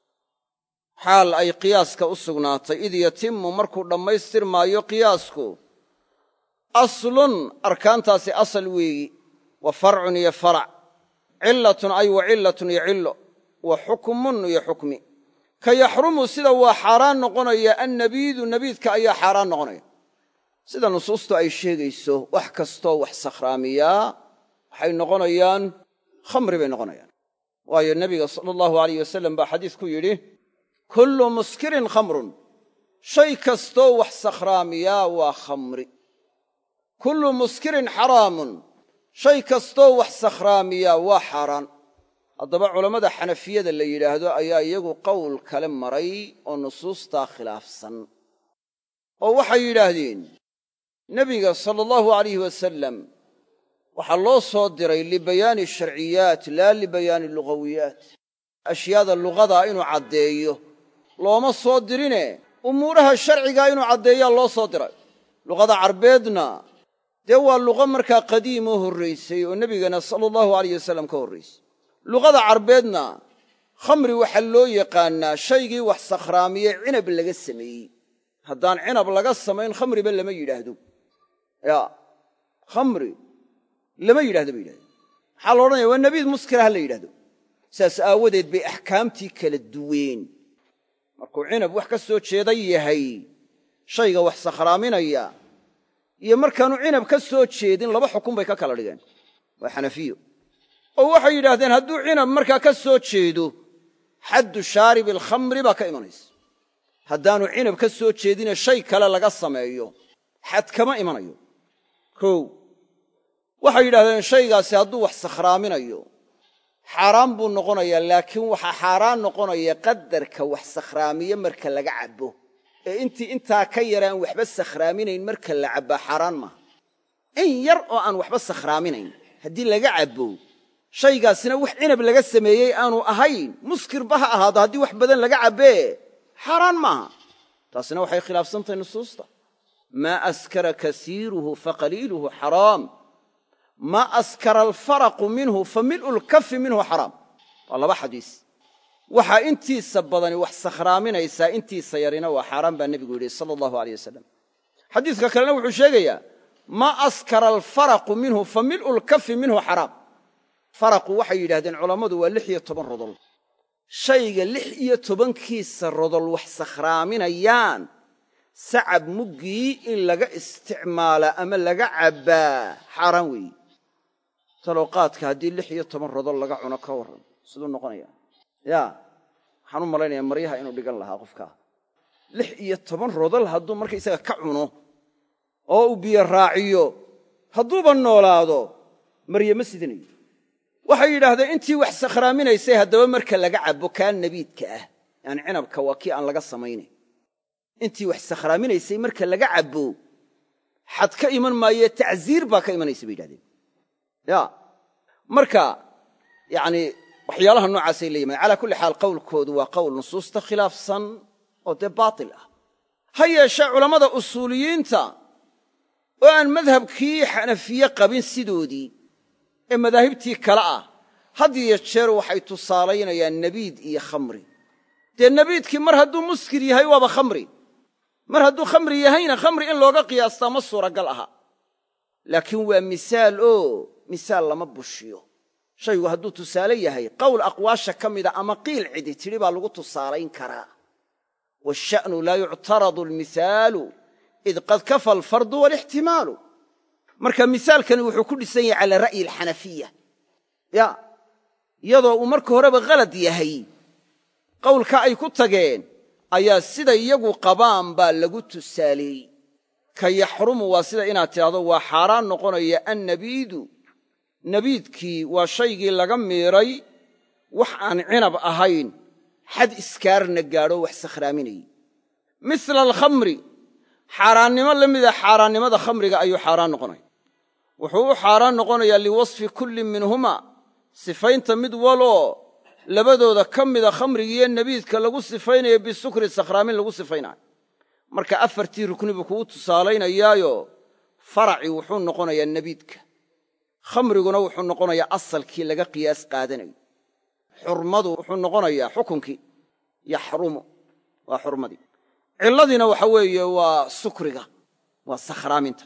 xaal ay qiyaaska u sugnaatay id yatimu markuu dhammaystirmaayo qiyaasku aslun arkaantaasi asal weeyi wa farcun iyo farac cillatun ay wa cillatun iyo cillo wa xukmun iyo xukmi ka yaxrumu sida waa xaaraan noqonaya annabiidu nabiidka ayaa xaaraan noqonaya sida nusuustu ay sheegayso wax kastoo wax sakhraamiyaa waxay noqonayaan khamri bay noqonayaan. waayo nebiga sala allahu alayh wasalam baa xadiis ku yidhi kullu muskirin khamrun, shay kastoo wax sakhraamiyaa waa khamri. kullu muskirin xaraamun, shay kastoo wax sakhraamiyaa waa xaaraan. haddaba culammada xanafiyada la yidhaahdo ayaa iyagu qowl kale maray oo nusuustaa khilaafsan, oo waxay yidhaahdeen nebiga sala allahu alayhi wasalam waxaa loo soo diray libayaani sharciyaat laa libayaani lugawiyaat. ashyaada lugadaa inuu caddeeyo looma soo dirine umuuraha sharcigaa inuu caddeeyaa loo soo diray. luqada carbeedna dee waa luqa markaa qadiimoo horraysay oo nebigana sala allahu alayh wasalam ka horraysay. luqada carbeedna khamri waxaa loo yaqaannaa shaygii wax sakhraamiye cinab laga sameeyey. haddaan cinab laga samayn khamriba lama yidhaahdo. yaa khamri lama yidhahdo bay yidhahdeen. maxaa la odhanaya waa nebiid muskira ha la yidhahdo. saas aawadeed bay axkaamtii kala duween. markuu cinab wax ka soo jeeda yahay shayga wax sakhraaminaya iyo markaanu cinab ka soo jeedin laba xukun bay ka kala dhigeen. waa xanafiyo oo waxay yidhaahdeen hadduu cinab markaa ka soo jeedo xaddu shaaribi alkhamri baa ka imanaysa. haddaanu cinab ka soo jeedine shay kale laga sameeyo xad kama imanayo. kow waxay yidhahdeen shaygaasi hadduu wax sakhraaminayo xaaraan buu noqonayaa, laakiin waxaa xaaraan noqonaya qadarka wax sakhraamiye marka laga cabbo, ee intii intaa ka yaraan waxba sakhraaminayn marka la cabbaa xaaraan maaha. in yar oo aan waxba sakhraaminayn haddii laga cabbo, shaygaasina wax cinab laga sameeyey aanu ahayn, muskirba ha ahaado haddii wax badan laga cabbee xaaraan maaha. taasina waxay khilaafsantahay nusuusta. maa askara kasiiruhu faqaliiluhu xaraam, maa askara alfaraqu minhu fa mil'u lkafi minhu xaraam. waa laba xadiis. waxaa intiisa badani wax sakhraaminaysaa, intiisa yarina waa xaaraan baa nebigu yidhi sala allahu aleyh wasalam. xadiiska kalena wuxuu sheegayaa maa askara alfaraqu minhu fa mil'u lkafi minhu xaraam. faraqu waxay yidhahdeen culammadu waa lix iyo toban rodol. shayga lix iyo tobankiisa rodol wax sakhraaminayaan sacab muggii in laga isticmaalaa ama laga cabbaa xaaraan weeye. talooqaadka haddii lix iyo toban rodol laga cuno ka warran siduu noqonayaa? yaa waxaan u malaynayaa maryaha inuu dhigan lahaa qofkaa. lix iyo toban rodol hadduu marka isaga ka cuno oo uu biyo raaciyo, hadduuba noolaado marye ma sidinayo. waxay yidhaahdeen intii wax sakhraaminaysay haddaba marka laga cabbo kaa nabiidka ah, yani cinabka waa kii aan laga samaynayn, intii wax sakhraaminaysay marka laga cabbo xad ka iman maaye tacsiir baa ka imanaysa bay yidhahdeen. ya marka yani waxyaalaha noocaasay la yimaadeen. calaa kulli xaal qowlkoodu waa qowl nusuusta khilaafsan oo dee baatil ah. ha yeeshee culammada usuuliyiinta oo aan madhabkii xanafiye qabin sidoodii ee madaahibtii kale ah, had iyo jeer waxay tusaalaynayaan nebiid iyo khamri. dee nebiidkii mar hadduu muskir yahay waaba khamri, mar hadduu khamri yahayna khamri in looga qiyaastaa ma suuragal aha. laakiin waa misaal oo misaal lama bushiyo. shaygu hadduu tusaale yahay qowl aqwaasha ka mida ama qiil cidi tidhi baa lagu tusaalayn karaa. waasha'nu laa yuctaradu almisaalu id qad kafa alfardu waalixtimaalu. marka misaalkani wuxuu ku dhisan yahay calaa ra'yi alxanafiya. ya iyadoo uu marka horeba khalad yahay, qowlka ay ku tageen ayaa sida iyagu qabaan baa lagu tusaaleeyey. ka yaxrumu waa sida inaad tidhahdo waa xaaraan noqonaya annabiidu. nabiidkii waa shaygii laga miiray wax aan cinab ahayn, xad iskaarna gaadho wax sakhraaminayey. misla alkhamri, xaaraannimo la mida xaaraannimada khamriga ayuu xaaraan noqonaya. wuxuu u xaaraan noqonayaa liwasfi kullin minhuma, sifaynta mid waloo labadooda ka mida khamrigiiyo nebiidka lagu sifaynayo bisukri sakhraamin lagu sifaynayo. marka afartii rukni buu kugu tusaalaynayaayo faraci wuxuu noqonayaa nebiidka, khamriguna wuxuu noqonayaa asalkii laga qiyaas qaadanayo, xurmadu wuxuu noqonayaa xukunkii, yaxrumu waa xurmadii, cilladiina waxa weeye waa sukriga, waa sakhraaminta.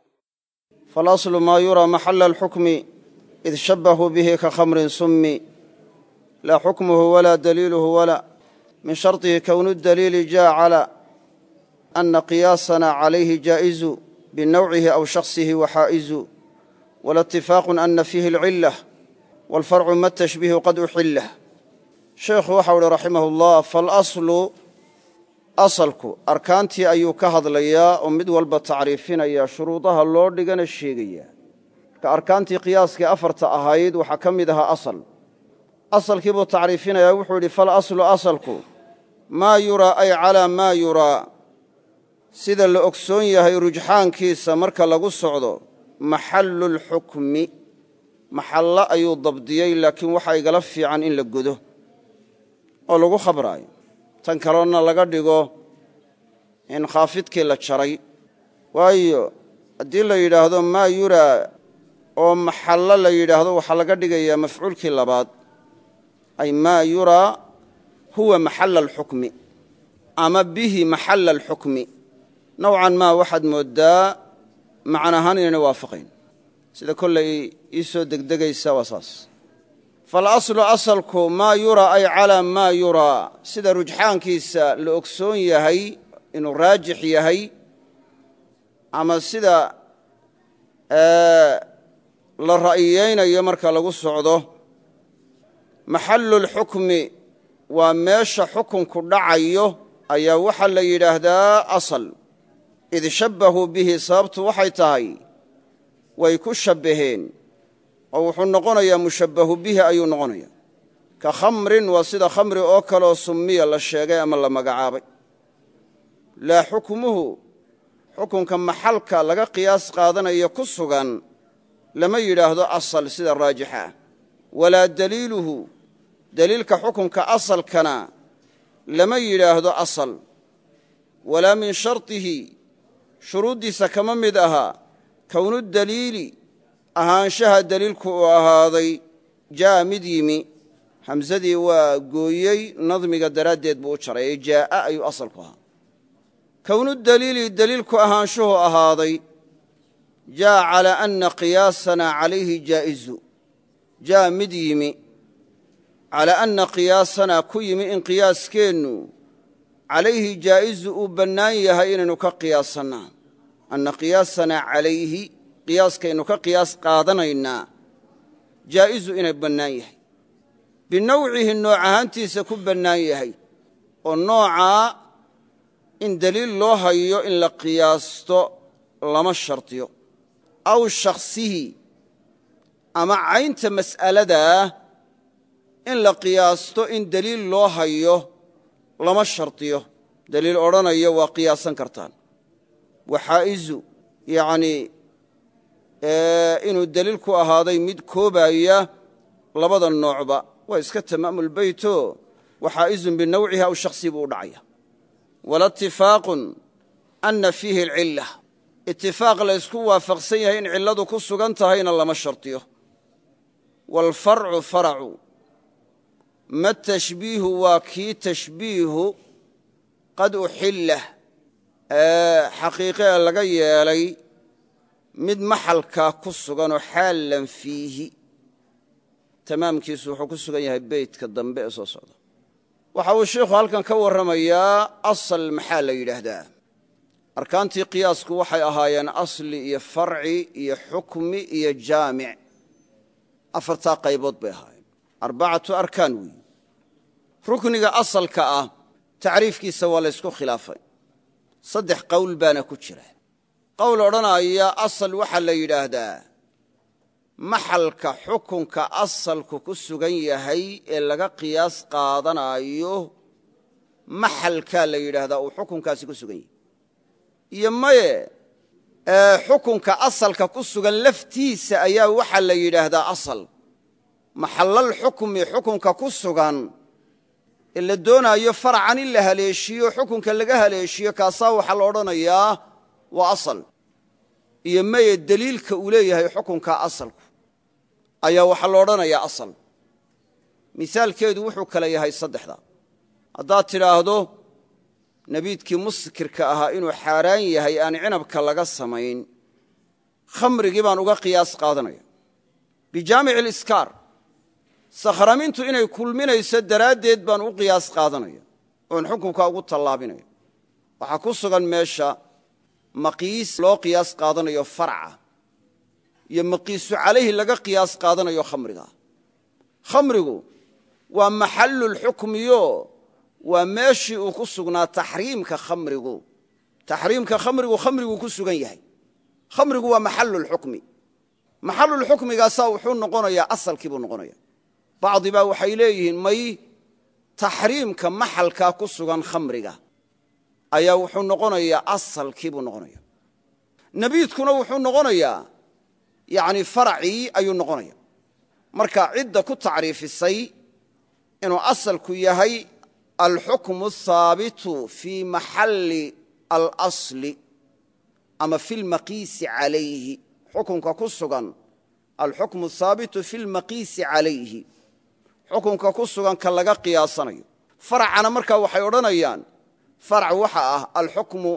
falaslu maa yuraa maxalla alxukmi id shabbahuu bihi ka khamrin summi laa xukmuhu walaa daliiluhu walaa min sharطihi kownu daliili jaacala ana qiyaasana calayhi jaa'izu binawcihi aw shakhsihi waxaa'izu wala itifaaqun ana fiihi alcillah waalfarcu ma tashbiihu qad uxillah. sheekhu waxau uhi raximah ullah falaslu asalku arkaantii ayuu ka hadlayaa oo mid walba tacriifinaya shuruudaha loo dhigana sheegaya. marka arkaantii qiyaaskii afarta ahayd waxaa ka mid ahaa asal. asalkii buu tacriifinayaa wuxuu yidhi falaslu asalku maa yuraa ay calaa maa yuraa sida la ogsoon yahay rujxaankiisa marka lagu socdo maxallulxukmi maxallo ayuu dabdiyey laakiin waxaa igala fiican in la godo oo lagu khabraayo tan kalena laga dhigo in khaafidkii la jaray. waayo haddii la yidhaahdo maa yuraa oo maxallo la yidhaahdo waxaa laga dhigayaa mafcuulkii labaad ay maa yuraa huwa maxalla alxukmi ama bihi maxalla alxukmi. nowcan maa waxaad mooddaa macna ahaan inayna waafaqayn sida kollay ii soo degdegaysa waa saas. falaslu asalku maa yuraa ay calaa maa yuraa sida rujxaankiisa la ogsoon yahay inuu raajix yahay ama sida la ra'iyeynayo marka lagu socdo. maxallulxukmi waa meesha xukunku dhacayo ayaa waxaa la yidhaahdaa asal. id shabbahuu bihi sababtu waxay tahay way ku shabbaheen oo wuxuu noqonayaa mushabbahu bihi ayuu noqonaya. ka khamrin waa sida khamri oo kaleoo summiya la sheegay ama la magacaabay. laa xukmuhu xukunka maxalka laga qiyaas qaadanayo ku sugan lama yidhaahdo asal sida raajixa ah. walaa daliiluhu daliilka xukunka asalkana lama yidhaahdo asal. walaa min sharطihi shuruuddiisa kama mid ahaa kownu daliili ahaanshaha daliilku uu ahaaday jaa mid yimi. hamsadii waa gooyey nadmiga daraaddeed buu u jaray ee jaa'a ayuu asalku ahaa. kownu daliili daliilku ahaanshuhu ahaaday jaa calaa anna qiyaasanaa calayhi jaa'izu jaa mid yimi calaa anna qiyaasanaa ku yimi in qiyaaskeennu calayhi jaa'izu uu bannaan yahay inaynu ka qiyaasannaa. anna qiyaasanaa calayhi qiyaaskaynu ka qiyaas qaadanaynaa jaa'izu inay bannaan yahay binawcihi nooc ahaantiisa ku bannaan yahay oo noocaa in deliil loo hayo in la qiyaasto lama shardiyo. aw shakhsihi ama caynta mas'aladaa in la qiyaasto in deliil loo hayo lama shardiyo. deliil odhanaya waa qiyaasan kartaan. waxaa'izu yacnii inuu deliil ku ahaaday mid koobaya labada noocba waa iska tamaamulbeyto waxaa'izun binawcihi aw shakhsihi buu u dhacaya. wala itifaaqun anna fiihi alcilla itifaaq la ysku waafaqsan yahay in cilladu ku sugan tahayna lama shardiyo. waalfarcu faracu ma tashbiihu waa kii tashbiihu qad uxillah xaqiiqee laga yeelay mid maxalkaa ku suganoo xaallan fiihi tamaamkiisu wuxuu ku sugan yahay beytka dambe ee soo socda. waxa uu sheikhu halkan ka warramayaa asal maxaa la yidhaahdaa. arkaantii qiyaasku waxay ahaayeen asli iyo farci iyo xukmi iyo jaamic. afartaa qaybood bay ahaayeen. arbacatu arkaan weeyi. rukniga asalka ah tacriifkiisa waa la ysku khilaafay. saddex qowl baana ku jira. qowl odhanaya asal waxaa la yidhaahdaa maxalka xukunka asalku ku sugan yahay ee laga qiyaas qaadanaayo maxalkaa la yidhaahdaa uu xukunkaasi ku sugan yahay. iyo maye xukunka asalka ku sugan laftiisa ayaa waxaa la yidhaahdaa asal. maxallal xukmi xukunka ku sugan ee la doonaayo faracan in la haleeshiyo xukunka laga haleeshiyo kaasaa waxaa la odhanayaa waa asal. iyo maye deliilka uu leeyahay xukunka asalku ayaa waxaa la odhanayaa asal. misaalkeedu wuxuu kale yahay saddexda. haddaad tidhaahdo nabiidkii muskirka ahaa inuu xaaraan yahay aan cinabka laga samayn khamrigii baan uga qiyaas qaadanaya bijaamici aliskaar. sakhramintu inay kulminayso daraaddeed baan u qiyaas qaadanaya oon xukunka ugu tallaabinaya. waxaa ku sugan meesha maqiis loo qiyaas qaadanayo farca iyo maqiisu calayhi laga qiyaas qaadanayo khamriga khamrigu waa maxallulxukmiyo waa meeshii uu ku sugnaa taxriimka khamrigu taxriimka khamrigu khamrigu ku sugan yahay khamrigu waa maxallulxukmi maxallulxukmigaasaa wuxuu noqonayaa asalkii buu noqonaya bacdi baa waxay leeyihiin may taxriimka maxalkaa ku sugan khamriga ayaa wuxuu noqonayaa asalkii buu noqonaya nabiidkuna wuxuu noqonayaa yani faracii ayuu noqonaya marka cidda ku tacriifisay inuu asalku yahay alxukmu ahaabitu fii maxalli alasli ama fi lmaqiisi calayhi xukunka ku sugan alxukmu ahaabitu fi lmaqiisi calayhi xukunka ku sugan ka laga qiyaasanayo faracana markaa waxay odhanayaan farac waxa ah alxukmu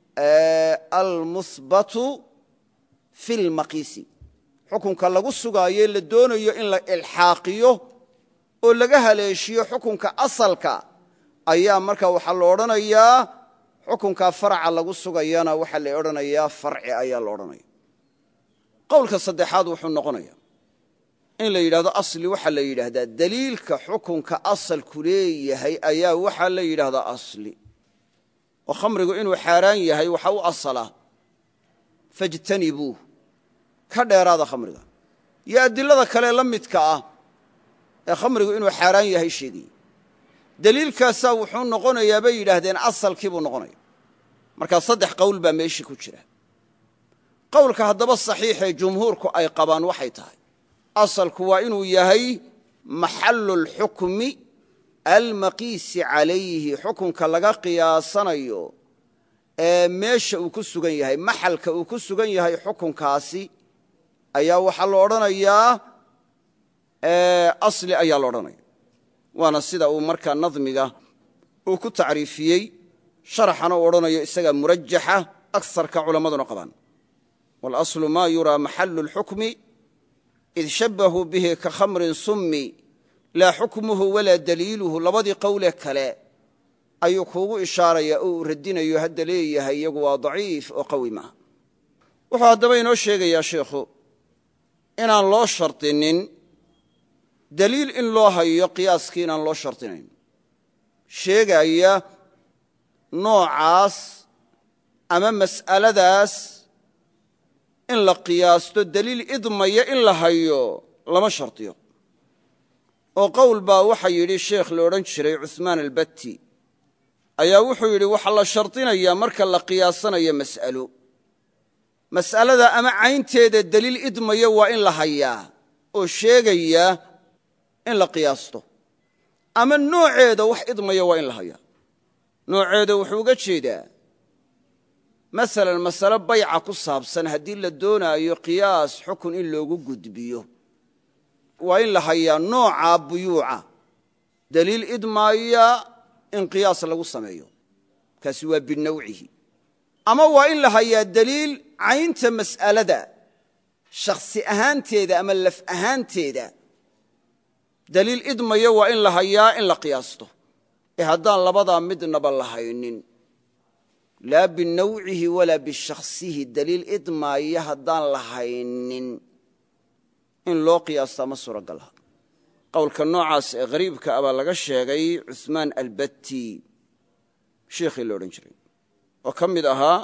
almuhbatu fi lmaqiisi xukunka lagu sugaayo la doonayo in la ilxaaqiyo oo laga haleeshiyo xukunka asalka ayaa markaa waxaa la odhanayaa xukunkaa faraca lagu sugayana waxaa la odhanayaa farci ayaa la odhanaya qowlka saddexaad wuxuu noqonaya in la yidhahdo asli waxaa la yidhaahdaa daliilka xukunka asalku leeyahay ayaa waxaa la yidhaahdaa asli oo khamrigu inuu xaaraan yahay waxa u asala fajtanibuuh ka dheeraada khamriga iyo adilada kale la midka ah ee khamrigu inuu xaaraan yahay sheegaya daliilkaasaa wuxuu noqonayaa bay yidhaahdeen asalkii buu noqonaya markaa saddex qowl baa meeshii ku jira qowlka haddaba saxiixee jumhuurku ay qabaan waxay tahay asalku waa inuu yahay maxallulxukmi almaqiisi calayhi xukunka laga qiyaasanayo ee meesha uu ku sugan yahay maxalka uu ku sugan yahay xukunkaasi ayaa waxaa la odhanayaa asli ayaa la odhanaya waana sida uu markaa nadmiga uu ku tacriifiyey sharaxana u odhanayo isagaa murajaxa agsarka culammaduna qabaan waalaslu maa yuraa maxallu اlxukmi id shabbahuu bihi ka khamrin summi laa xukmuhu walaa daliiluhu labadii qowlee kale ayuu kuugu ishaaraya oo uu radinayo hadda leeyahay iyagu waa daciif oo qawi maaha wuxuu haddaba inoo sheegayaa sheikhu inaan loo shardinin daliil in loo hayo qiyaaskii inaan loo shardinayn sheegaya noocaas ama mas'aladaas in la qiyaasto daliil idmaya in la hayo lama shardiyo oo qowl baa waxa yidhi sheekh la odhan jiray cuhmaan albatti ayaa wuxuu yidhi waxaa la shardinayaa marka la qiyaasanayo mas'alo mas'alada ama caynteeda daliil idmaya waa in la hayaa oo sheegaya in la qiyaasto ama nooceeda wax idmaya waa in la hayaa nooceeda wuxuu uga jeedaa masalan masale bayca ku saabsan haddii la doonaayo qiyaas xukun in loogu gudbiyo waa in la hayaa nooca buyuuca daliil idmaaya in qiyaas lagu sameeyo kaasi waa binawcihi ama waa in la hayaa daliil caynta mas'alada shakhsi ahaanteeda ama laf ahaanteeda daliil idmaya waa in la hayaa in la qiyaasto ee haddaan labadaa midnaba la haynin laa binawcihi walaa bishakhsihi daliil idmaaya haddaan la haynin in loo qiyaastaa ma suuragalha qowlka noocaas ee hariibka ah baa laga sheegay cuhmaan albatti sheikhii la odhan jiray oo ka mid ahaa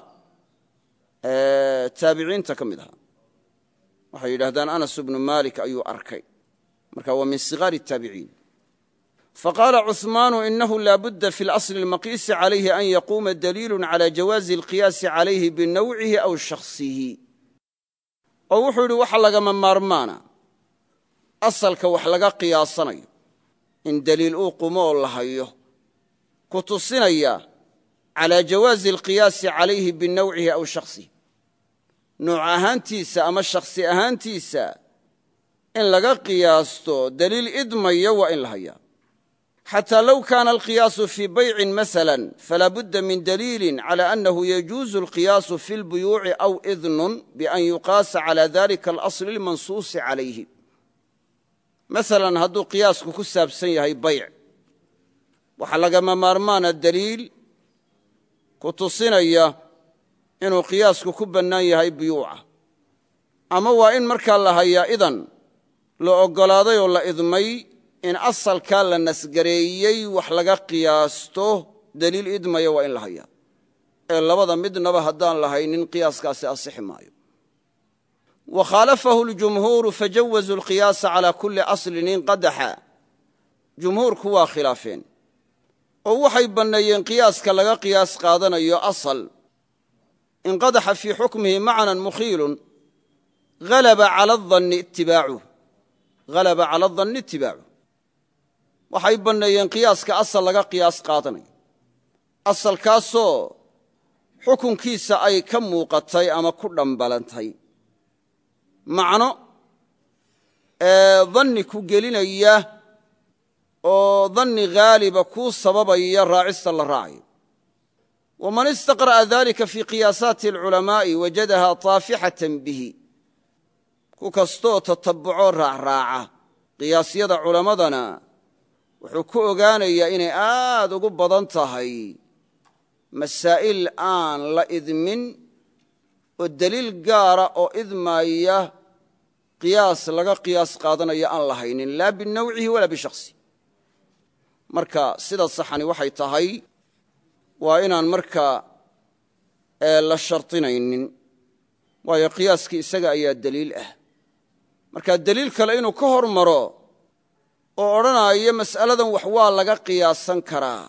taabiciinta ka mid ahaa waxay yidhahdaan anas bnu malik ayuu arkay marka waa min sigaar الtaabiciin faqaala cuثmaanu inahu laa budda fi اlasli اlmaqiisi calayhi an yaquuma daliilu calى jawaazi اlqiyaasi calayhi binawcihi aw shakhsihi oo wuxuu yidhi waxa lagama maarmaana asalka wax laga qiyaasanayo in daliil uu qumo oo la hayo ku tusinaya calى jawaazi اlqiyaasi calayhi binawcihi aw shakhsihi nooc ahaantiisa ama shakhsi ahaantiisa in laga qiyaasto daliil idmaya waa in la hayaa xatى low kaana alqiyaasu fii baycin masala falaa budda min daliili calى annahu yajuuzu اlqiyaasu fi اlbuyuuci aw idnun bian yuqaasa calى dalika alasli اlmansuusi calayhi masalan hadduu qiyaasku ku saabsan yahay bayc waxaa lagama maarmaana daliil ku tusinaya inuu qiyaasku ku bannaan yahay buyuuca ama waa in markaa la hayaa idan la oggolaaday oo la idmay in asalkaa la nasgareeyey wax laga qiyaasto daliil idmaya waa in la hayaa ee labada midnaba haddaan lahaynin qiyaaskaasi asixi maayo wa khaalafahu ljumhuuru fajawazuu alqiyaasa calaa kulli aslin inqadaxa jumhuurku waa khilaafeen oo waxay banneeyeen qiyaaska laga qiyaas qaadanayo asal inqadaxa fii xukmihi macnan mukhiilun halaba cala adanni itibaacuh halaba cala adanni itibaacuh waxay banneeyeen qiyaaska asal laga qiyaas qaadanayo asalkaasoo xukunkiisa ay ka muuqatay ama ku dhambalantay macno ee danni ku gelinaya oo danni haaliba kuu sababaya raacista la raacayo waman istaqra'a dalika fii qiyaasaati alculamaa'i wajadaha taafixatan bihi ku kastoo tatabbucoo raacraaca qiyaasyada culammadana wuxuu ku ogaanayaa inay aad ugu badan tahay masaa'il aan la idmin oo deliil gaara oo idmaaya qiyaas laga qiyaas qaadanaya aan lahaynin laa binawcihi walaa bishakhsi marka sida saxani waxay tahay waa inaan markaa la shardinaynin waayo qiyaaskii isaga ayaa deliil ah marka deliil kale inuu ka hor maro oo odhanaayo mas'aladan wax waa laga qiyaasan karaa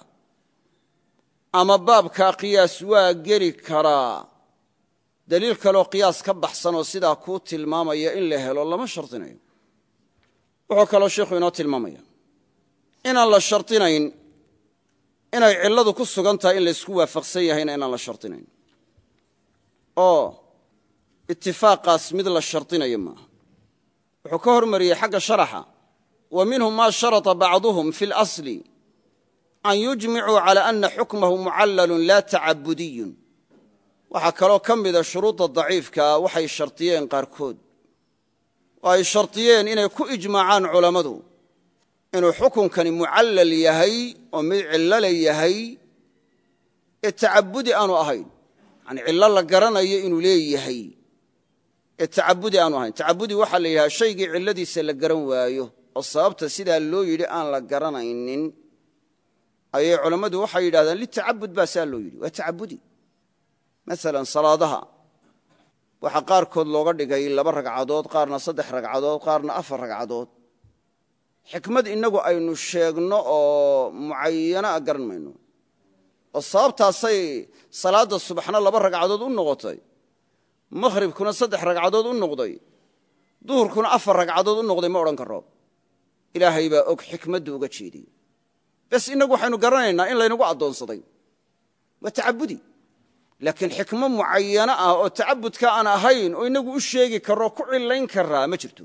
ama baabkaa qiyaas waa geli karaa deliil kaleoo qiyaas ka baxsan oo sidaa kuu tilmaamaya in la helo lama shardinayo wuxuu kaloo sheikhu inoo tilmaamaya inaan la shardinayn inay cilladu ku sugan tahay in laysku waafaqsan yahayna inaan la shardinayn oo itifaaqaas mid la shardinayo maaha wuxuu ka hormariyey xagga sharaxa wa minhum maa sharata bacduhum fi اlasli an yujmicuu cala ana xukmahu mucallalun laa tacabudiyun waxaa kaloo ka mida shuruudda daciifkaa waxay shardiyeen qaarkood oo ay shardiyeen inay ku ijmaacaan culammadu inuu xukunkani mucallal yahay oo mid cillole yahay ee tacabudi aanu ahayn yani cillo la garanayo inuu leeyahay ee tacabudi aanu ahayn tacabudi waxaa la yidhaha shaygii cilladiisa la garan waayo oo sababta sidaa loo yidhi aan la garanaynin ayay culammadu waxay yidhahdaan litacabud baa saa loo yidhi waa tacabudi maalan salaadaha waxaa qaarkood looga dhigay laba ragcadood qaarna saddex ragcadood qaarna afar ragcadood xikmad innagu aynu sheegno oo mucayana a garan mayno oo sababtaasay salaadda subaxna laba ragcadood u noqotay makhribkuna saddex ragcadood u noqday duhurkuna afar ragcadood u noqday ma odhan karo ilaahay baa og xikmaddu uga jeediyey bes innagu waxaynu garanaynaa in laynagu addoonsaday waa tacabudi laakiin xikmo mucayana ah oo tacabudka aan ahayn oo innagu u sheegi karro ku cillayn karaa ma jirto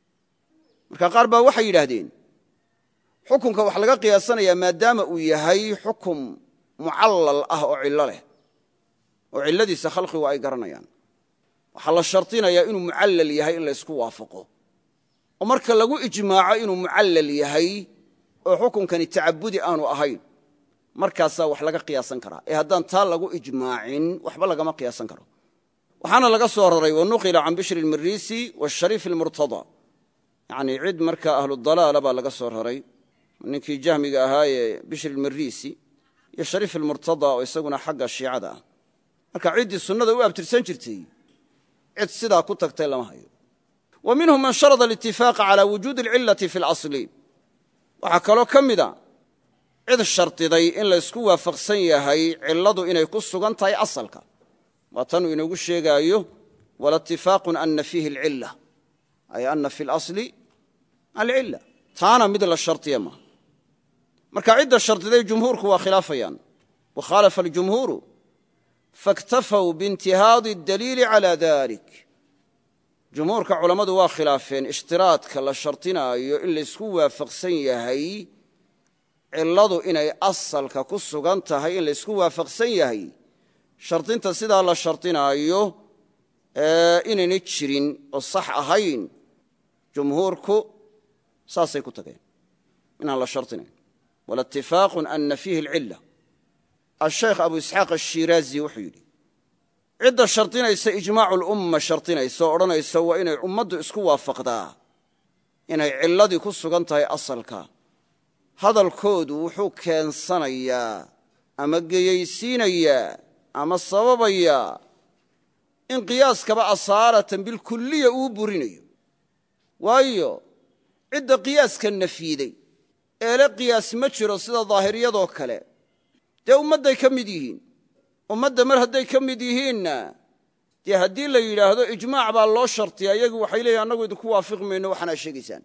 marka qaar baa waxay yidhaahdeen xukunka wax laga qiyaasanayaa maadaama uu yahay xukum mucallal ah oo cillo leh oo cilladiisa khalqigu ay garanayaan waxaa la shardinayaa inuu mucallal yahay in laysku waafaqo oo marka lagu ijmaaco inuu mucallal yahay oo xukunkani tacabudi aanu ahayn markaasaa wax laga qiyaasan karaa ee haddaan taa lagu ijmaacin waxba lagama qiyaasan karo waxaana laga soo raray wanuqila can bishri almiriisi waashariif almurtada yacnii cid markaa ahludalaala baa laga soo raray ninkii jahmiga ahaayee bishri almiriisi iyo shariif almurtada oo isaguna xagga shiicada ah marka ciddii sunnada u abtirsan jirtay cid sidaa ku tagtay lama hayo wa minhum man sharada alitifaaqa cala wujuudi alcillati fi اlasli waxaa kaloo ka mida cid shardiday in laysku waafaqsan yahay cilladu inay ku sugan tahay asalka waa tanuu inoogu sheegaayo wala itifaaqun ana fiihi alcilla ay ana fi اlasli alcilla taana mid la shardiya maaha marka cidda shardiday jumhuurku waa khilaafayaan wakhaalafa aljumhuuru faاktafaw biintihaadi اdaliili calى dalik jumhuurka culammadu waa khilaafeen ishtiraadka la shardinaayo in laysku waafaqsan yahay cilladu inay asalka ku sugan tahay in laysku waafaqsan yahay shardinta sidaa la shardinaayo inayna jirin oo sax ahayn jumhuurku saasay ku tageen inaan la shardinayn wala itifaaqun ana fiihi alcilla ashaykh abu isxaaq ashiraazi wuxuu yidhi cidda shardinaysa ijmaacu lumma shardinaysa oo odhanaysa waa inay ummaddu isku waafaqdaa inay cilladii ku sugan tahay asalka hadalkoodu wuxuu keensanayaa ama geyaysiinayaa ama sababayaa in qiyaaskaba asaaratan bilkulliya uu burinayo waayo cidda qiyaaska nafiiday eele qiyaas ma jiro sida daahiriyadoo kale dee ummadday ka mid yihiin ummadda mar hadday ka mid yihiinna dee haddii la yidhaahdo ijmaac baa loo shartiyaa iyagu waxay leeyihin annagu idinku waafiqi mayno waxaanaa sheegaysaan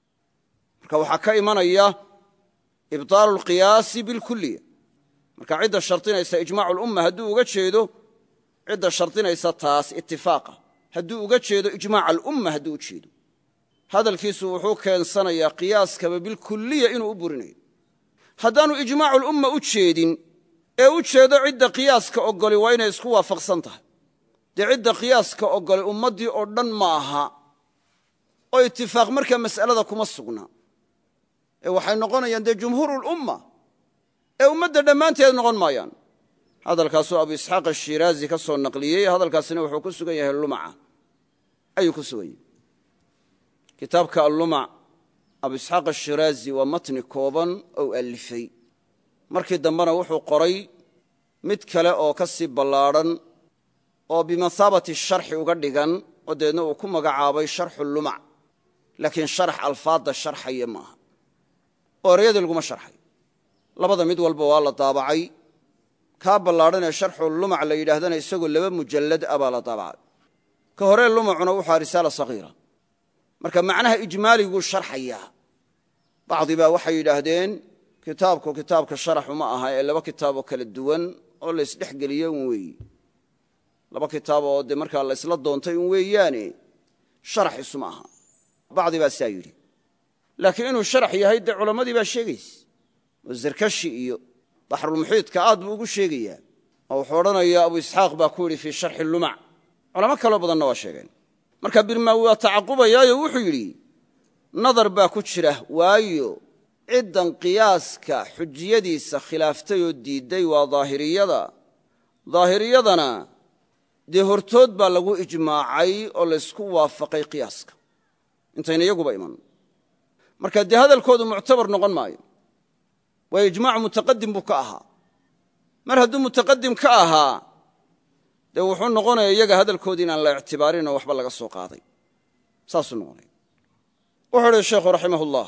marka waxaa ka imanaya ibtaalu lqiyaasi bilkulliya marka cidda shardinaysa ijmaacu lumma hadduu uga jeedo cidda shardinaysa taas itifaaqa hadduu uga jeedo ijmaaca alumma hadduu u jeedo hadalkiisu wuxuu keensanayaa qiyaaskaba bilkulliya inuu u burinayo haddaanu ijmaacu lumma u jeedin ee u jeedo cidda qiyaaska ogoli waa inay isku waafaqsan tahay dee cidda qiyaaska ogoli ummaddii oo dhan ma aha oo itifaaq markaa mas'alada kuma sugna ee waxay noqonayaan dee jumhuurulumma ee ummadda dhammaanteed noqon maayaan hadalkaasuu abu isxaaq ashiraazi ka soo naqliyey hadalkaasina wuxuu ku sugan yahay lumaca ayuu ku sugan yahay kitaabka allumac abu isxaaq ashiraazi waa matni kooban ou alifay markii dambena wuxuu qoray mid kale oo ka sii ballaadhan oo bimahaabati sharxi uga dhigan oo deedna uu ku magacaabay sharxu lumac laakiin sharax alfaadda sharxaya maaha oo ereyadii laguma sharxay labada mid walba waa la daabacay kaa ballaadhan ee sharxu lumac la yidhaahdana isagoo laba mujallad ah baa la daabacay ka hore lumacuna wuxua risaala sagiira marka macnaha ijmaaliguu sharxayaa bacdi baa waxay yidhaahdeen kitaabku kitaabka sharaxu ma aha ee laba kitaaboo kala duwan oo la isdhexgeliyo un weeyi laba kitaab oo dee markaa la isla doontay un weeyaane sharax isuma aha bacdi baa saa yidhi laakiin inuu sharax yahay dee culammadii baa sheegaysa oo zarkashi iyo baxrulmuxiidka aad buu ugu sheegayaa oo wuxuu odhanayaa abu isxaaq baa ku yidhi fii sharxi lumac culamo kaloo badanna waa sheegeen marka birmaawi waa tacaqubayaayo wuxuu yidhi nadar baa ku jira waayo ciddan qiyaaska xujiyadiisa khilaaftay oo diidday waa daahiriyada daahiriyadana dee hortood baa lagu ijmaacay oo laysku waafaqay qiyaaska intayna iyaguba iman marka dee hadalkoodu muctabar noqon maayo waayo ijmaacu mutaqadim buu ka ahaa mar hadduu mutaqadim ka ahaa dee wuxuu noqonaya iyaga hadalkoodii inaan la ictibaarin oo waxba laga soo qaaday saasuu noqonaya wuxuu idhi sheekhu raximahullah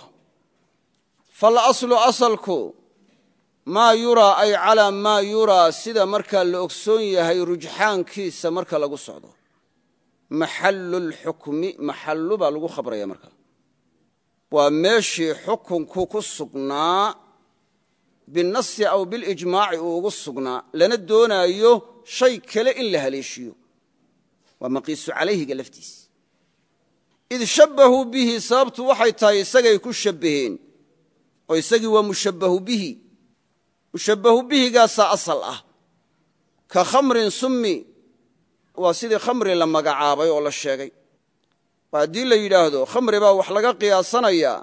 falaslu asalku maa yuraa ay calaa maa yuraa sida markaa la ogsoon yahay rujxaankiisa marka lagu socdo maxallu lxukmi maxallu baa lagu khabraya markaa waa meeshii xukunku ku sugnaa binasi aw bilijmaaci uu ugu sugnaa lana doonaayo shay kale in la haleeshiyo waa maqiisu calayhiga laftiisa id shabbahuu bihi sababtu waxay tahay isagay ku shabbaheen oo isagii waa mushabbahu bihi mushabbahu bihigaasaa asal ah ka khamrin summi waa sidii khamri la magacaabay oo la sheegay waa haddii la yidhaahdo khamri baa wax laga qiyaasanayaa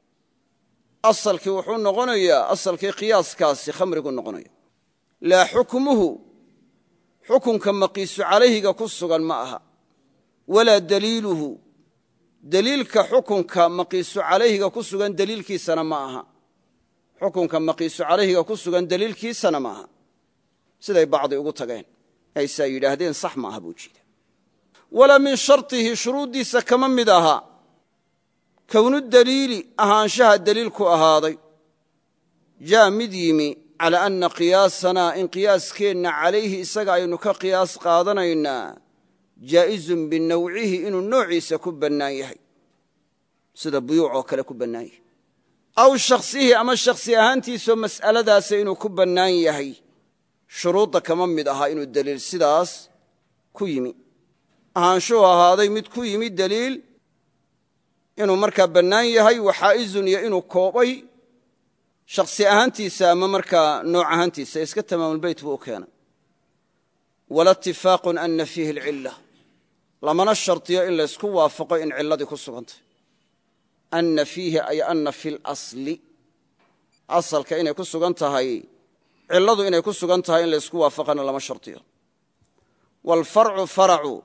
asalkii wuxuu noqonayaa asalkii qiyaaskaasi khamrigu noqonaya laa xukmuhu xukunka maqiisu calayhiga ku sugan ma aha walaa daliiluhu deliilka xukunka maqiisu calayhiga ku sugan deliilkiisana ma aha xukunka maqiisu calayhiga ku sugan deliilkiisana ma aha siday bacdi ugu tageen aysaa yidhaahdeen sax ma aha buu jeeda walaa min shartihi shuruuddiisa kama mid aha kownu daliili ahaanshaha deliilku ahaaday jaa mid yimi calaa anna qiyaasanaa in qiyaaskeenna calayhi isaga aynu ka qiyaas qaadanaynaa jaa'izun binawcihi inuu noociisa ku bannaan yahay sida buyuuc oo kale ku bannaan yahay aw shakhsihi ama shakhsi ahaantiisoo mas'aladaasa inuu ku bannaan yahay shuruudda kama mid aha inuu deliil sidaas ku yimi ahaanshuhu ahaaday mid ku yimi deliil inuu markaa bannaan yahay waxaa'izun iyo inuu koobay shakhsi ahaantiisa ama markaa nooc ahaantiisa iska tamaamulbeyt buu u keenay wala itifaaqun ana fiihi alcilla lamana shardiyo in laysku waafaqo in cilladii ku sugantay anna fiihi ay anna fi lasli asalka inay ku sugan tahay cilladu inay ku sugan tahay in laysku waafaqana lama shardiyo waalfarcu faracu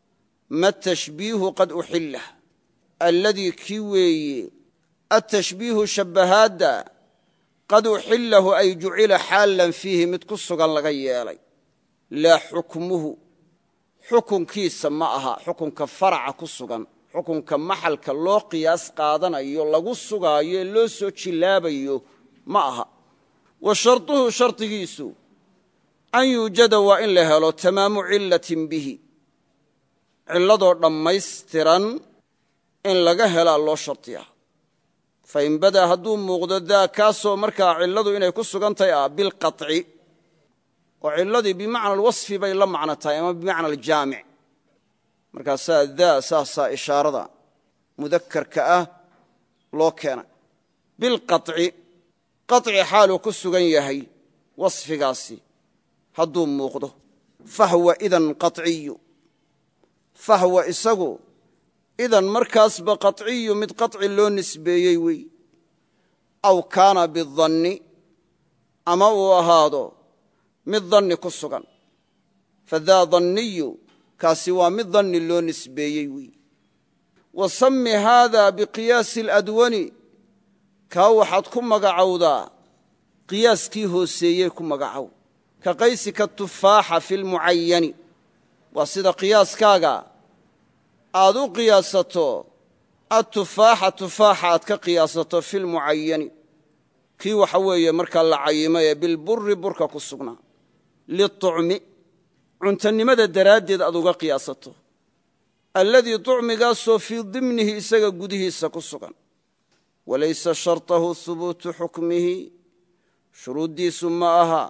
ma tashbiihu qad uxillah alladii kii weeye atashbiihu shabbahaadda qad uxillahu ay jucila xaallan fiihi mid ku sugan laga yeelay laa xukmuhu xukunkiisa ma aha xukunka faraca ku sugan xukunka maxalka loo qiyaas qaadanayo lagu sugaayo ee loo soo jilaabayo ma aha wa sharduhu shardigiisu an yuujada waa in la helo tamaamu cillatin bihi cilladoo dhammaystiran in laga helaa loo shardiyaa fa in badaa hadduu muuqdo daa kaasoo markaa cilladu inay ku sugan tahay ah bilqaطci oo cilladii bimacna alwasfi bay la macno tahay ama bimacna aljaamic markaasaa daa saasaa ishaarada mudakarka ah loo keenay bilqaطci qaطci xaaluu ku sugan yahay wasfigaasi hadduu muuqdo fahwa idan qaطciyu fahwa isagu idan markaasba qaطciyu mid qaطci loo nisbeeyey wey aw kaana bidanni ama uu ahaado mid danni ku sugan fadaa danniyu kaasi waa mid danni loo nisbeeyey wey wa sammi haada biqiyaasi aladwani kaa waxaad ku magacowdaa qiyaaskii hooseeyey ku magacow ka qaysika tufaaxa fi lmucayani waa sida qiyaaskaaga aad u qiyaasato atufaaxa tufaaxa aad ka qiyaasato fi lmucayani kii waxa weeye markaa la cayimay ee bilburi burka ku sugnaa liucmi cuntannimada daraaddeed aad uga qiyaasato alladii طucmigaasoo fii dimnihi isaga gudihiisa ku sugan walaysa sharطahu hubuutu xukmihi shuruuddiisu ma aha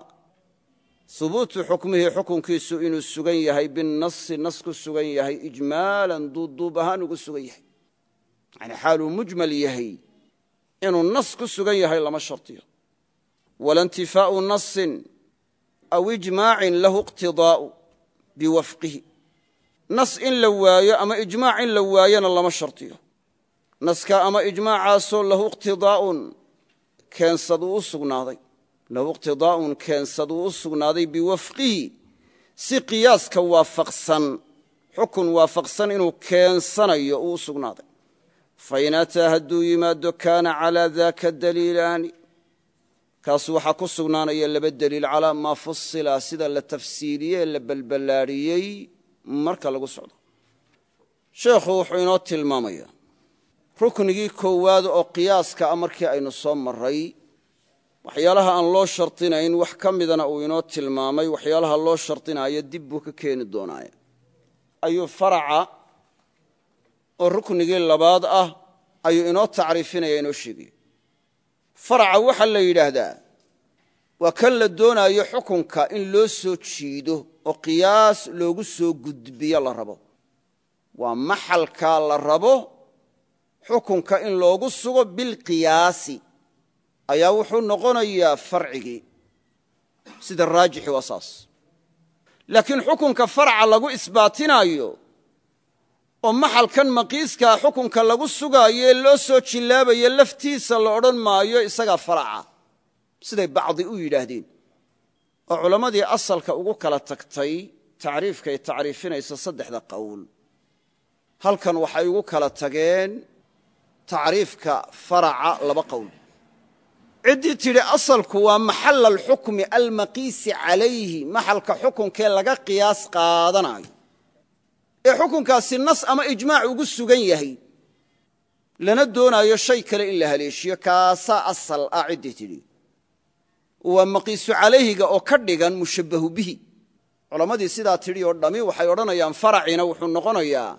hubuutu xukmihi xukunkiisu inuu sugan yahay binasi nas ku sugan yahay ijmaalan duubduub ahaan ugu sugan yahay yani xaaluu mujmal yahay inuu nas ku sugan yahay lama shardiyo wala intifaau nasin aw ijmaacin lahu iqtidaa'u biwafqihi nas in la waayo ama ijmaac in la waayona lama shardiyo naska ama ijmaacaasoo lahu iqtidaa'un keensad uu u sugnaaday lahu iqtidaa'un keensad uu u sugnaaday biwafqihi si qiyaaska waafaqsan xukun waafaqsan inuu keensanayo uu u sugnaaday fain ataa hadduu yimaado kaana calaa daaka daliilaani kaas waxaa ku sugnaanaya laba deliil calaa maa fusila sida la tafsiiliyey la balballaadhiyey marka lagu socdo sheekhu wuxuu inoo tilmaamayaa ruknigii koowaad oo qiyaaska ah markii aynu soo marray waxyaalaha aan loo shardinayn wax ka midana uu inoo tilmaamay waxyaalaha loo shardinaayo dib buu ka keeni doonaaye ayuu faraca oo ruknigii labaad ah ayuu inoo tacriifinaya inoo sheegaya faraca waxaa la yidhaahdaa waa kan la doonaayo xukunka in loo soo jiido oo qiyaas loogu soo gudbiyo la rabo waa maxalkaa la rabo xukunka in loogu sugo bilqiyaasi ayaa wuxuu noqonayaa farcigii sida raajixi waa saas laakiin xukunka farca lagu isbaatinaayo oo maxalkan maqiiskaa xukunka lagu sugaayo ee loo soo jillaabayo laftiisa la odhan maayo isagaa faraca siday bacdi u yidhaahdeen oo culammadii asalka ugu kala tagtay tacriifkay tacriifinaysa saddexda qowl halkan waxay ugu kala tageen tacriifka faraca laba qowl ciddii tidhi asalku waa maxal alxukmi almaqiisi calayhi maxalka xukunkee laga qiyaas qaadanayo ee xukunkaasi nas ama ijmaac ugu sugan yahay lana doonaayo shay kale in la haleeshiyo kaasaa asal ah ciddii tidhi waa maqiisu calayhiga oo ka dhigan mushabbahu bihi culammadii sidaa tidhi oo dhammi waxay odhanayaan faracina wuxuu noqonayaa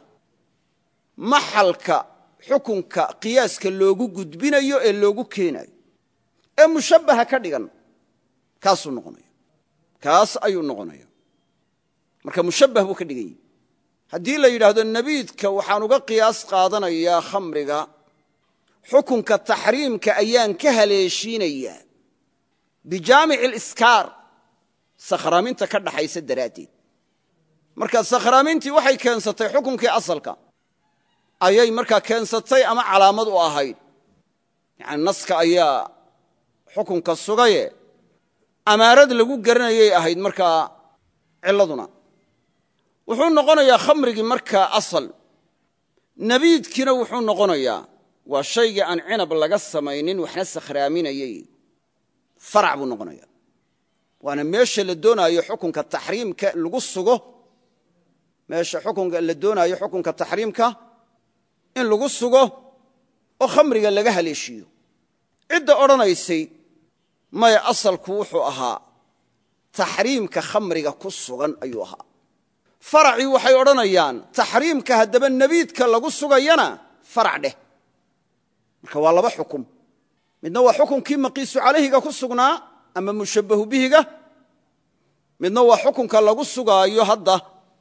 maxalka xukunka qiyaaska loogu gudbinayo ee loogu keenayo ee mushabbaha ka dhigan kaasuu noqonaya kaas ayuu noqonaya marka mushabbah buu ka dhigan yahy haddii la yidhaahdo nebiidka waxaan uga qiyaas qaadanayaa khamriga xukunka taxriimka ayaan ka haleeshiinayaa bijaamici aliskaar sakhraaminta ka dhaxaysa daraaddeed marka sakhraamintii waxay keensatay xukunkii asalka ayay markaa keensatay ama calaamad u ahayd yani naska ayaa xukunka sugaye amaarad lagu garanayay ahayd markaa cilladuna wuxuu noqonayaa khamrigii markaa asal nabiidkiina wuxuu noqonayaa waa shaygii aan cinab laga samaynin waxna sakhraaminayey farac buu noqonaya waana meesha la doonaayo xukunka taxriimka lagu sugo meesha xukunka la doonaayo xukunka taxriimka in lagu sugo oo khamriga laga haleeshiyo cidda odhanaysay maya asalku wuxuu ahaa taxriimka khamriga ku sugan ayuu ahaa faracii waxay odhanayaan taxriimka haddaba nabiidka lagu sugayana farac dheh marka waa laba xukum midna waa xukunkii maqiisu calayhiga ku sugnaa ama mushabbahu bihiga midna waa xukunka lagu sugaayo hadda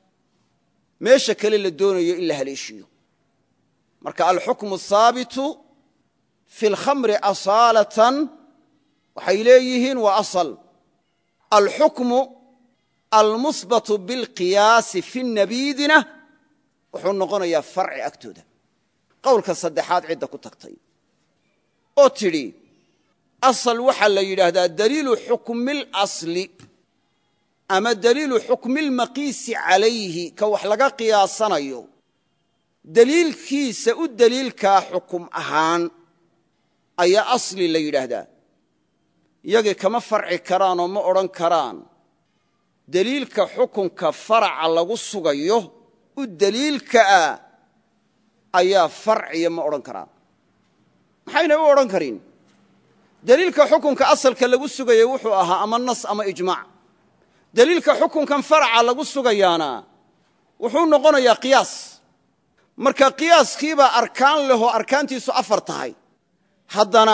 meesha kale la doonayo in la haleeshiyo marka alxukmu haabitu fi lkhamri asaalatan waxay leeyihiin waa asal alxukmu almusbatu bilqiyaasi fi nabiidina wuxuu noqonayaa farci agtooda qowlka saddexaad cidda ku tagtay oo tidhi asal waxaa la yidhaahdaa daliilu xukmilasli ama daliilu xukmilmaqiisi calayhi ka wax laga qiyaasanayo daliilkiisa u daliilkaa xukum ahaan ayaa asli la yidhaahdaa iyagii kama farci karaan oo ma odhan karaan daliilka xukunka faraca lagu sugayo u daliilkaa ayaa farciya ma odhan karaan maxayna u odhan karin daliilka xukunka asalka lagu sugayay wuxuu ahaa ama nas ama ijmaac daliilka xukunkan faraca lagu sugayaana wuxuu noqonayaa qiyaas marka qiyaaskiibaa arkaan lehoo arkaantiisu afar tahay haddana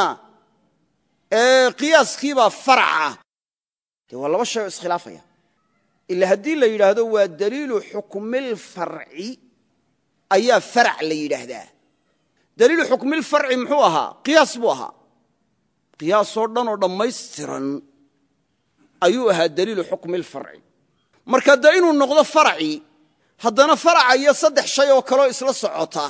qiyaaskiibaa faraca dee waa laba shay oo iskhilaafaya ila haddii la yidhaahdo waa daliilu xukmilfarci ayaa farac la yidhaahdaa daliilu xukmilfarci muxuu ahaa qiyaas buu ahaa qiyaasoo dhan oo dhammaystiran ayuu ahaa daliilu xukmilfarci marka dee inuu noqdo faracii haddana faraca iyo saddex shay oo kaleo isla socota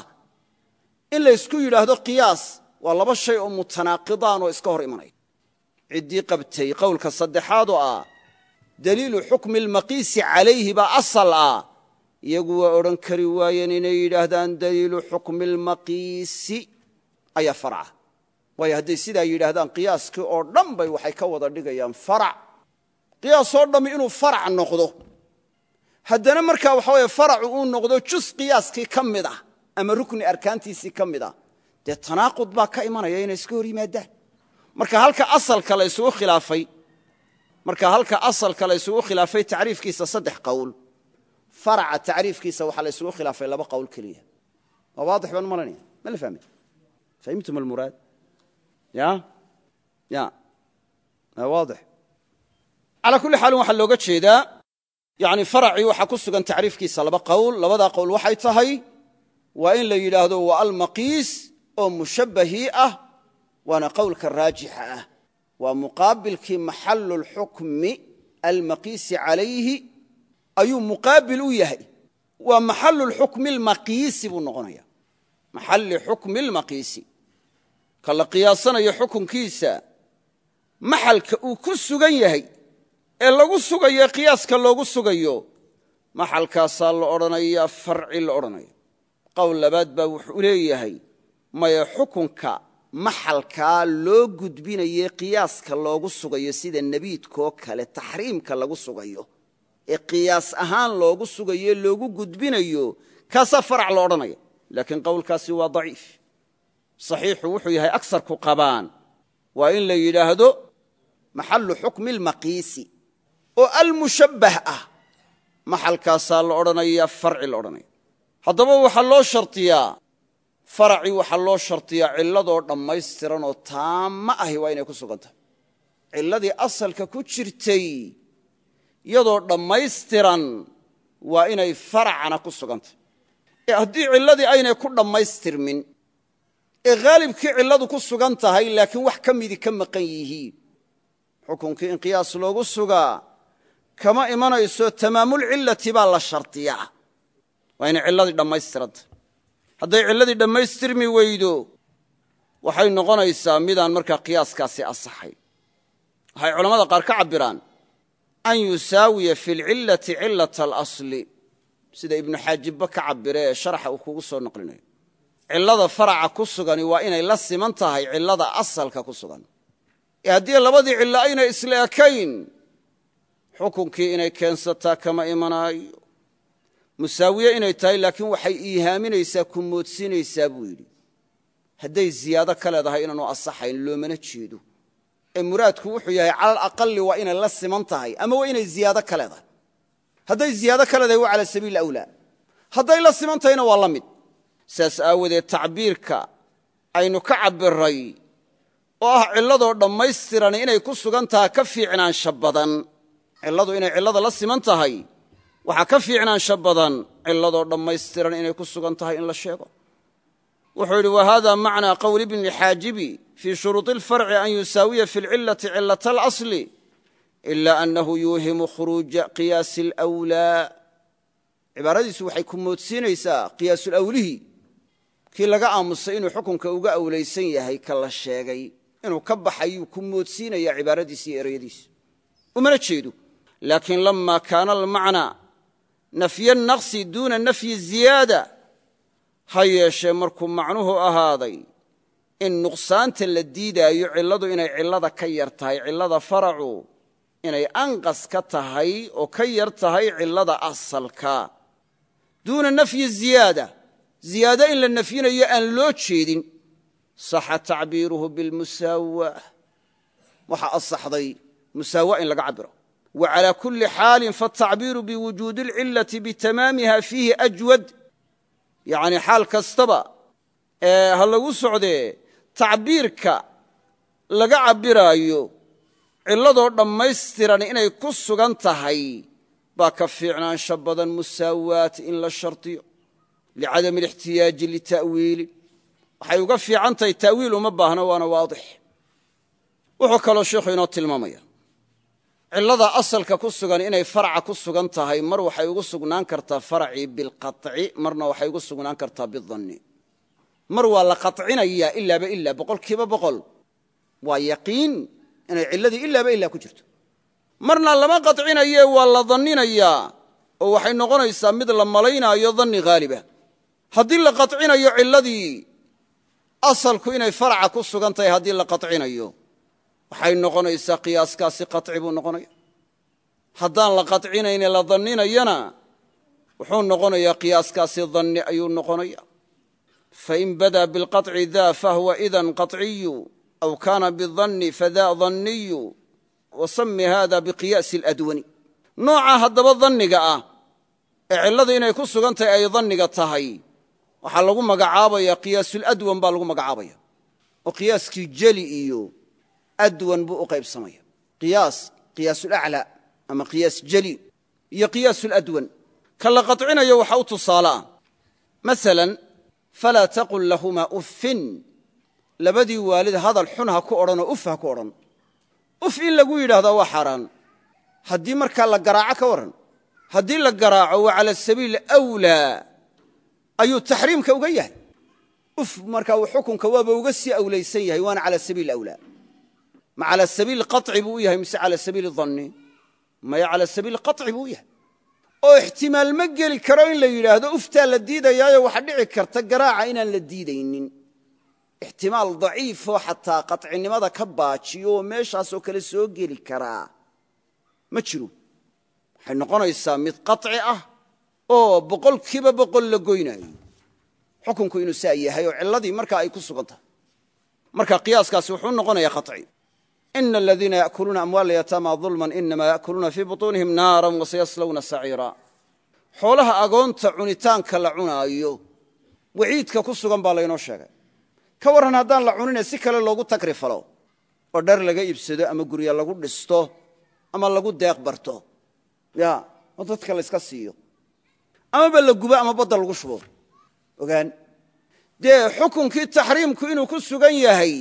in laysku yidhaahdo qiyaas waa laba shay oo mutanaaqidaan oo iska hor imanaya ciddii qabtay qowlka saddexaad oo ah daliilu xukmi almaqiisi calayhi baa asal ah iyagu waa odhan kari waayeen inay yidhaahdaan daliilu xukmi almaqiisi ayaa faraca waayo hadday sidaa yidhaahdaan qiyaaskii oo dhan bay waxay ka wada dhigayaan farac qiyaasoo dhammi inuu farac noqdo haddana markaa waxa weye faracu uu noqdo jus qiyaaskii ka mid ah ama rukni arkaantiisii ka mid ah dee tanaaqud baa ka imanaya inay iska hor yimaadaan marka halka asalka la isugu khilaafay marka halka asalka la isugu khilaafay tacriifkiisa saddex qowl faraca tacriifkiisa waxaa la isugu khilaafay laba qowl keliya waa waadix baan malanaya ma la fahmay fahimtum almuraad ya ya waa waadix calaa kulli xaalin waxaa looga jeedaa yani faracii waxaa ku sugan tacriifkiisa laba qowl labadaa qowl waxay tahay waa in la yidhaahdo waa almaqiis oo mushabbahii ah waana qowlka raajixa ah waa muqaabilkii maxalu lxukmi almaqiisi calayhi ayuu muqaabil u yahay waa maxalu lxukmi almaqiisi buu noqonaya maxalli xukmi almaqiisi ka la qiyaasanayo xukunkiisa maxalka uu ku sugan yahay ee lagu sugayo qiyaaska loogu sugayo maxalkaasaa la odhanayaa farci la odhanaya qowl labaad baa wuxuu leeyahay maya xukunka maxalkaa loo gudbinaye qiyaaska loogu sugayo sida nebiidkoo kale taxriimka lagu sugayo ee qiyaas ahaan loogu sugayo loogu gudbinayo kaasaa farac la odhanaya laakiin qowlkaasi waa daciif saxiixu wuxuu yahay agsarku qabaan waa in la yidhaahdo maxallu xukmi almaqiisi oo almushabbah ah maxalkaasaa la odhanaya farci la odhanaya haddaba waxaa loo shardiyaa faracii waxaa loo shardiyaa cilladoo dhammaystiran oo taama ahi waa inay ku sugan tahay cilladii asalka ku jirtay iyadoo dhammaystiran waa inay faracana ku sugan tahay ee haddii cilladii aynay ku dhammaystirmin ee haalibkii cilladu ku sugan tahay laakiin wax ka midii ka maqan yihiin xukunkii in qiyaas loogu sugaa kama imanayso tamaamulcillati baa la shardiyaa waa inay cilladii dhammaystiranta hadday cilladii dhammaystirmi weydo waxay noqonaysaa midaan markaa qiyaaskaasi asaxay waxay culammada qaar ka cabbiraan an yusaawiya fi lcillati cillata alasli sida ibnu xaajibba ka cabire ee sharaxa uu kugu soo noqlinayo cillada faraca ku sugani waa inay la siman tahay cillada asalka ku sugan ee haddii labadii cillo aynay isla ekayn xukunkii inay keensataa kama imanaayo musaawiye inay tahay laakiin waxay iihaaminaysaa ku moodsiinaysaa buu yidhi hadday ziyaado ka leedahay inaanu asaxayn loomana jeedo ee muraadku wuxuu yahay cala alaqali waa inay la siman tahay ama waa inay ziyaado ka leedahay hadday ziyaado ka leedahay waa cala sabiili awlaa hadday la siman tahayna waa la mid saas aawadeed tacbiirka aynu ka cabbiray oo ah cilladoo dhammaystiran inay ku sugan taha ka fiicnaansha badan cilladu inay cillada la siman tahay waxaa ka fiicnaansha badan cilladoo dhammaystiran inay ku sugan tahay in la sheego wuxuu yidhi wahada macnaa qowli bni xaajibi fii shuruuطi اlfarci an yusaawiya fi اlcilati cilata اlasli ila anahu yuuhimu khuruuja qiyaasi اlأwlaa cibaaradiisu waxay ku moodsiinaysaa qiyaasulawlihii kii laga aamusay inuu xukunka uga awlaysan yahay ka la sheegay inuu ka baxayuu ku moodsiinaya cibaaradiisa iyo ereyadiisa umana jeedo laakiin lama kaana almacnaa nafya الnaqsi duuna nafyi ziyaada ha yeeshee markuu macnuhu ahaaday in nuqsaanta la diidaayo cilladu inay cillada ka yar tahay cillada faracu inay anqas ka tahay oo ka yar tahay cillada asalka duuna nafyi ziyaada ziyaado in la nafyinayo aan loo jeedin saxa tacbiiruhu bilmusaawa waxaa asaxday musaawa in laga cabiro wa calaa kulli xaalin faatacbiiru biwujuudi اlcillati bitamaamiha fiihi ajwad yacni xaal kastaba ee ha lagu socdee tacbiirka laga cabbiraayo cilladoo dhammaystiran inay ku sugan tahay baa ka fiicnaansha badan musaawaat in la shardiyo licadami alixtiyaaji lita'wiili waxay uga fiican tahay ta'wiil uma baahno waana waadix wuxuu kaloo sheikhu inoo tilmaamaya cillada asalka ku sugan inay farca ku sugan tahay mar waxay ugu sugnaan kartaa faracii bilqaطci marna waxay ugu sugnaan kartaa bidanni mar waa la qaطcinayaa ilaaba ilaa boqol kiiba boqol waa yaqiin inay cilladii ilaaba ilaa ku jirto marna lama qaطcinaye waa la danninayaa oo waxay noqonaysaa mid la malaynaayo danni haaliba haddii la qaطcinayo cilladii asalku inay farca ku sugan tahay haddii la qaطcinayo waxay noqonaysaa qiyaaskaasi qaطci buu noqonaya haddaan la qaطcinayne la danninayana wuxuu noqonayaa qiyaaskaasi danni ayuu noqonaya fain badaa bilqaطci da fahuwa idan qaطciyu aw kaana bidanni fadaa danniyu wasami hada biqiyaasi اladwani nooca haddaba danniga ah ee cillada inay ku sugan tahay ay danniga tahay waxaa lagu magacaabaya qiyaasulأdwan baa lagu magacaabaya oo qiyaaskii jeli iyo adwan buu u qaybsamaya qiyaas qiyaasulaclaa ama qiyaas jeli iyo qiyaasulأdwan ka la qaطcinayo waxa u tusaale ah maala falaa taqul lahumaa uffin labadii waalid hadal xun ha ku odhanoo uf ha ku odhan uf in lagu yidhaahdaa waa xaaraan haddii markaa la garaaco ka warran haddii la garaaco waa cala sabiili awlaa ayuu taxriimka uga yahay uf markaa xukunka waaba uga sii awlaysan yahay waana cala sabiili awlaa ma cala sabiili qaطci buu u yahay mise cala sabiili danni maya cala sabiili qaطci buu u yahay oo ixtimaal ma geli karo in la yidhaahdo uftaa la diidayaayo waxa dhici karta garaaca inaan la diidaynin ixtimaal daciifoo xataa qaطcinimada ka baajiyo oo meeshaasoo kale soo geli karaa ma jiro waxay noqonaysaa mid qaطci ah oo boqol kiiba boqol la goynaayo xukunku inuu saa yahay oo cilladii markaa ay ku sugan tahay marka qiyaaskaasi wuxuu noqonayaa qaطci ina aladiina yaأkuluuna amwaala yataama ظulman inama yaأkuluuna fii buطuunihim naara wasayaslawna saciira xoolaha agoonta cunitaanka la cunaayo waciidka ku sugan baa laynoo sheegay ka warran haddaan la cunine si kale loogu tagrifalo oo dhar laga iibsado ama gurya lagu dhisto ama lagu deeq barto ya oo dadka layska siiyo amaba la gubo ama badda lagu shubo ogaan dee xukunkii taxriimku inuu ku sugan yahay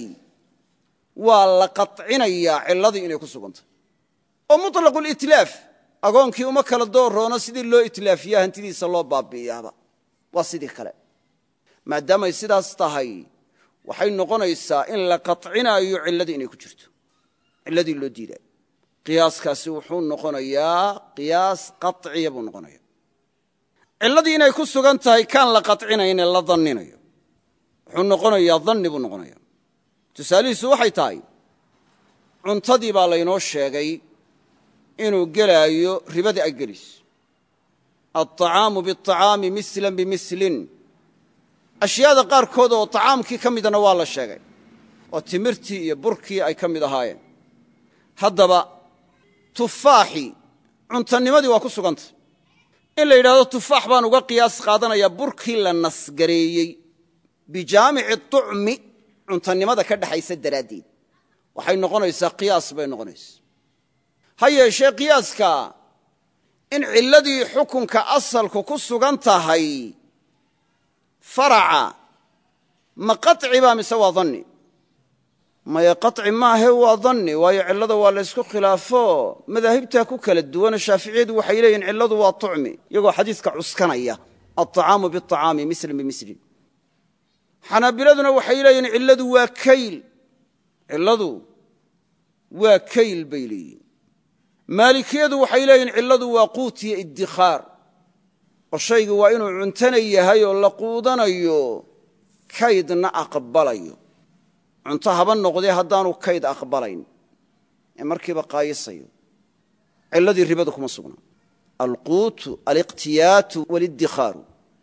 waa la qaطcinayaa cilladii inay ku sugantay oo muطlaqu litlaaf agoonkii uma kala dooroono sidii loo itlaafiya hantidiisa loo baabi'iyaaba waa sidii kale maadaamay sidaas tahay waxay noqonaysaa in la qaطcinaayo cilladii inay ku jirto cilladii loo diidaayo qiyaaskaasi wuxuu noqonayaa qiyaas qaطciya buu noqonaya cilladii inay ku sugan tahay kaan la qatcinayne la danninayo wuxuu noqonayaa danni buu noqonaya tusaalihiisu waxay tahay cuntadii baa laynoo sheegay inuu gelaayo ribadii ay gelayso alطacaamu biالطacaami mislan bimislin ashyaada qaarkood oo طacaamkii ka midana waa la sheegay oo timirtii iyo burkii ay ka mid ahaayeen haddaba tufaaxii cuntanimadii waa ku sugantay in la yidhahdo tufaax baan uga qiyaas qaadanayaa burkii la nasgareeyey bijaamici طucmi cuntanimada ka dhaxaysa daraaddeed waxay noqonaysaa qiyaas bay noqonaysaa ha yeeshee qiyaaska in cilladii xukunka asalku ku sugan tahay faraca ma qaطci baa mise waa danni maya qaطci maahe waa danni waayo cillada waa la ysku khilaafo madaahibtaa ku kala duwana shaaficiyadu waxay leeyihin cilladu waa طucmi iyagoo xadiiska cuskanaya alطacaamu biالطacaami mislan bimislin xanaabiladuna waxay leeyihin cilladu waa kayl cilladu waa kayl bay leeyihin maalikiyadu waxay leeyihin cilladu waa quut iyo iddikhaar oo shaygu waa inuu cuntana yahay oo la quudanayo kaydna aqbalayo cunto haba noqdee haddaanu kayd aqbalayn ee markiiba qaayisayo cilladii ribada kuma sugna alquutu aliqtiyaatu waliddikaaru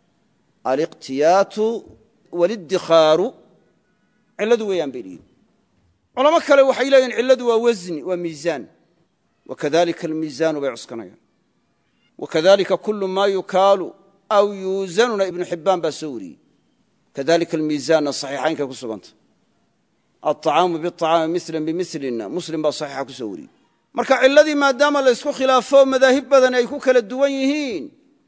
aliqtiyaatu waliddikaaru cilladu weeyaan bay leeyihin culamo kale waxay leeyihin cilladu waa wasni waa miisaan wakadalika almiisaanu bay cuskanayaan wakadalika kulu maa yukaalu aw yuusanuna ibnu xibbaan baa soo wariyey kadalika almiisaanna saxiixaynkay ku suganta alطacaamu biالطacaami mislan bimislina muslim baa saxiixa ku soo wariyey marka cilladii maadaama la ysku khilaafo madaahib badan ay ku kala duwan yihiin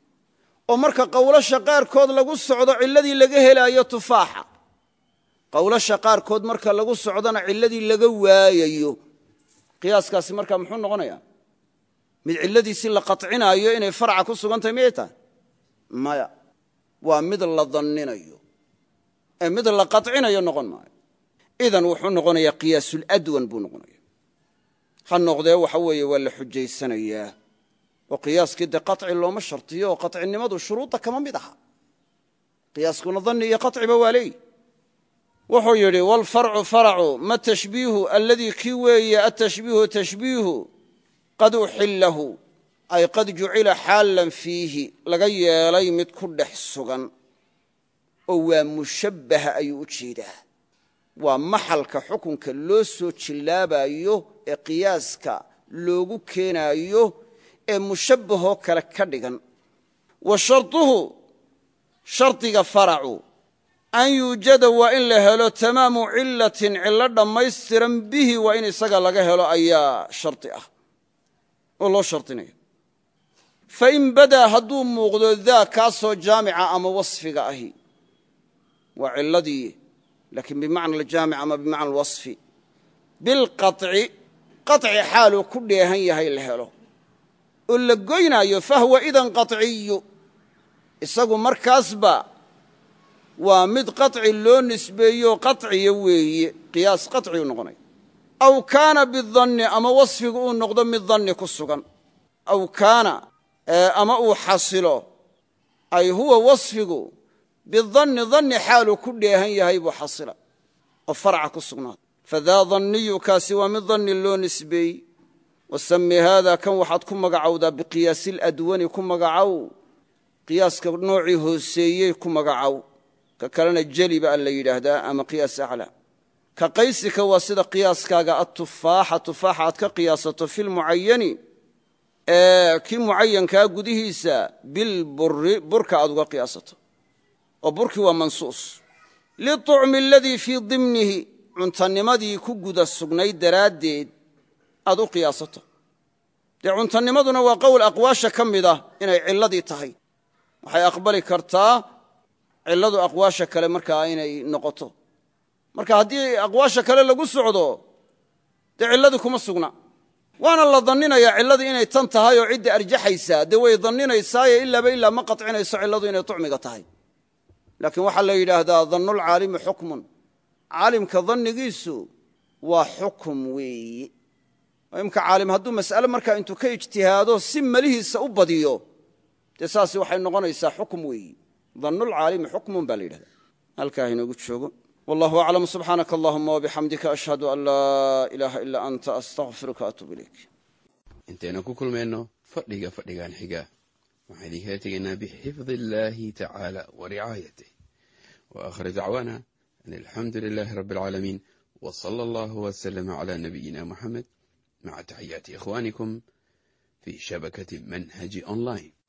oo marka qowlasha qaarkood lagu socdo cilladii laga helaayo tufaaxa qowlasha qaarkood marka lagu socdona cilladii laga waayayo qiyaaskaasi markaa muxuu noqonayaa mid cilladiisi la qaطcinaayo inay farca ku sugan tahay miyay tahay maya waa mid la danninayo ee mid la qaطcinayo noqon maayo idan wuxuu noqonayaa qiyaasulأdwan buu noqonaya ha noqdee waxa weeye waa la xujaysanayaa oo qiyaaskii dee qaطci looma shartiyo oo qaطcinimadu shuruudda kama mid aha qiyaaskuna danni iyo qaطciba waa leey wuxuu yidhi wاlfarcu farcu ma tashbiihu aladii kii weeye atashbiihu tashbiihu qad uxillahu ay qad jucila xaalan fiihi laga yeelay mid ku dhex sugan oo waa mushabbaha ayuu u jeedaa waa maxalka xukunka loo soo jillaabayo ee qiyaaska loogu keenaayo ee mushabbahoo kale ka dhigan wa sharduhu shardiga faracu an yuujada waa in la helo tamaamu cillatin cillo dhammaystiran bihi waa in isaga laga helo ayaa shardi ah oo loo shardinaya fain badaa hadduu muuqdo daa kaasoo jaamica ama wasfiga ahi waa cilladii laakiin bimacna aljaamic ama bimacna alwasfi bilqaطci qaطci xaaluu ku dheehan yahay la helo oo la goynaayo fahwa idan qaطciyu isagu markaasba waa mid qaطci loo nisbeeyo qaطciya weeye qiyaas qaطciu noqonaya aw kaana bidanni ama wasfigu uu noqdo mid danni ku sugan aw kaana ama uu xasilo ay huwa wasfigu bidanni danni xaaluu ku dheehan yahay buu xasila oo farca ku sugnaada fadaa danniyu kaasi waa mid danni loo nisbeeyey wasami haada kan waxaad ku magacowdaa biqiyaasi اladwani ku magacow qiyaaska noocii hooseeyey ku magacow ka kalena jeliba a la yidhaahdaa ama qiyaas aclaa ka qaysika waa sida qiyaaskaaga atufaaxa tufaaxa aad ka qiyaasato fi lmucayani ee kii mucayankaa gudihiisa bilburi burka aad uga qiyaasato oo burkii waa mansuus liطucmi aladii fii dimnihi cuntanimadii ku guda sugnayd daraaddeed aad u qiyaasato dee cuntanimaduna waa qowl aqwaasha ka mid ah inay cilladii tahay waxay aqbali kartaa cilladu aqwaasha kale markaa inay noqoto marka haddii aqwaasha kale lagu socdo dee cilladii kuma sugna waana la danninayaa cilladii inay tan tahay oo cidda arjaxaysaa dee way danninaysaaye ilaaba ilaa ma qaطcinayso cilladu inay tucmiga tahay laakiin waxaa la yidhaahdaa dannulcaalimi xukmun caalimka dannigiisu waa xukum weeye oo imka caalim hadduu mas'ale markaa intuu ka ijtihaado si melihiisa u badiyo dee saasi waxay noqonaysaa xukum weeyi dannulcaalimi xukmun baa la yidhahda halkaa inoogu joogo wallahu aclam subxaanaka allahuma wabixamdika ashhadu an laa ilaaha ilaa anta astaqfiruka atuub ilayk intayna ku kulmayno fadhiga fadhigan xiga waxaan idinkala tegaynaa bixifdi illaahi tacaala wa ricaayatih wa aakhir dacwaana an alxamdu lilaahi rabbi alcaalamiin wa sala allahu wasalama calaa nabiyina muxamed maca taxiyaati ikhwaanikum fii shabakati manhaji online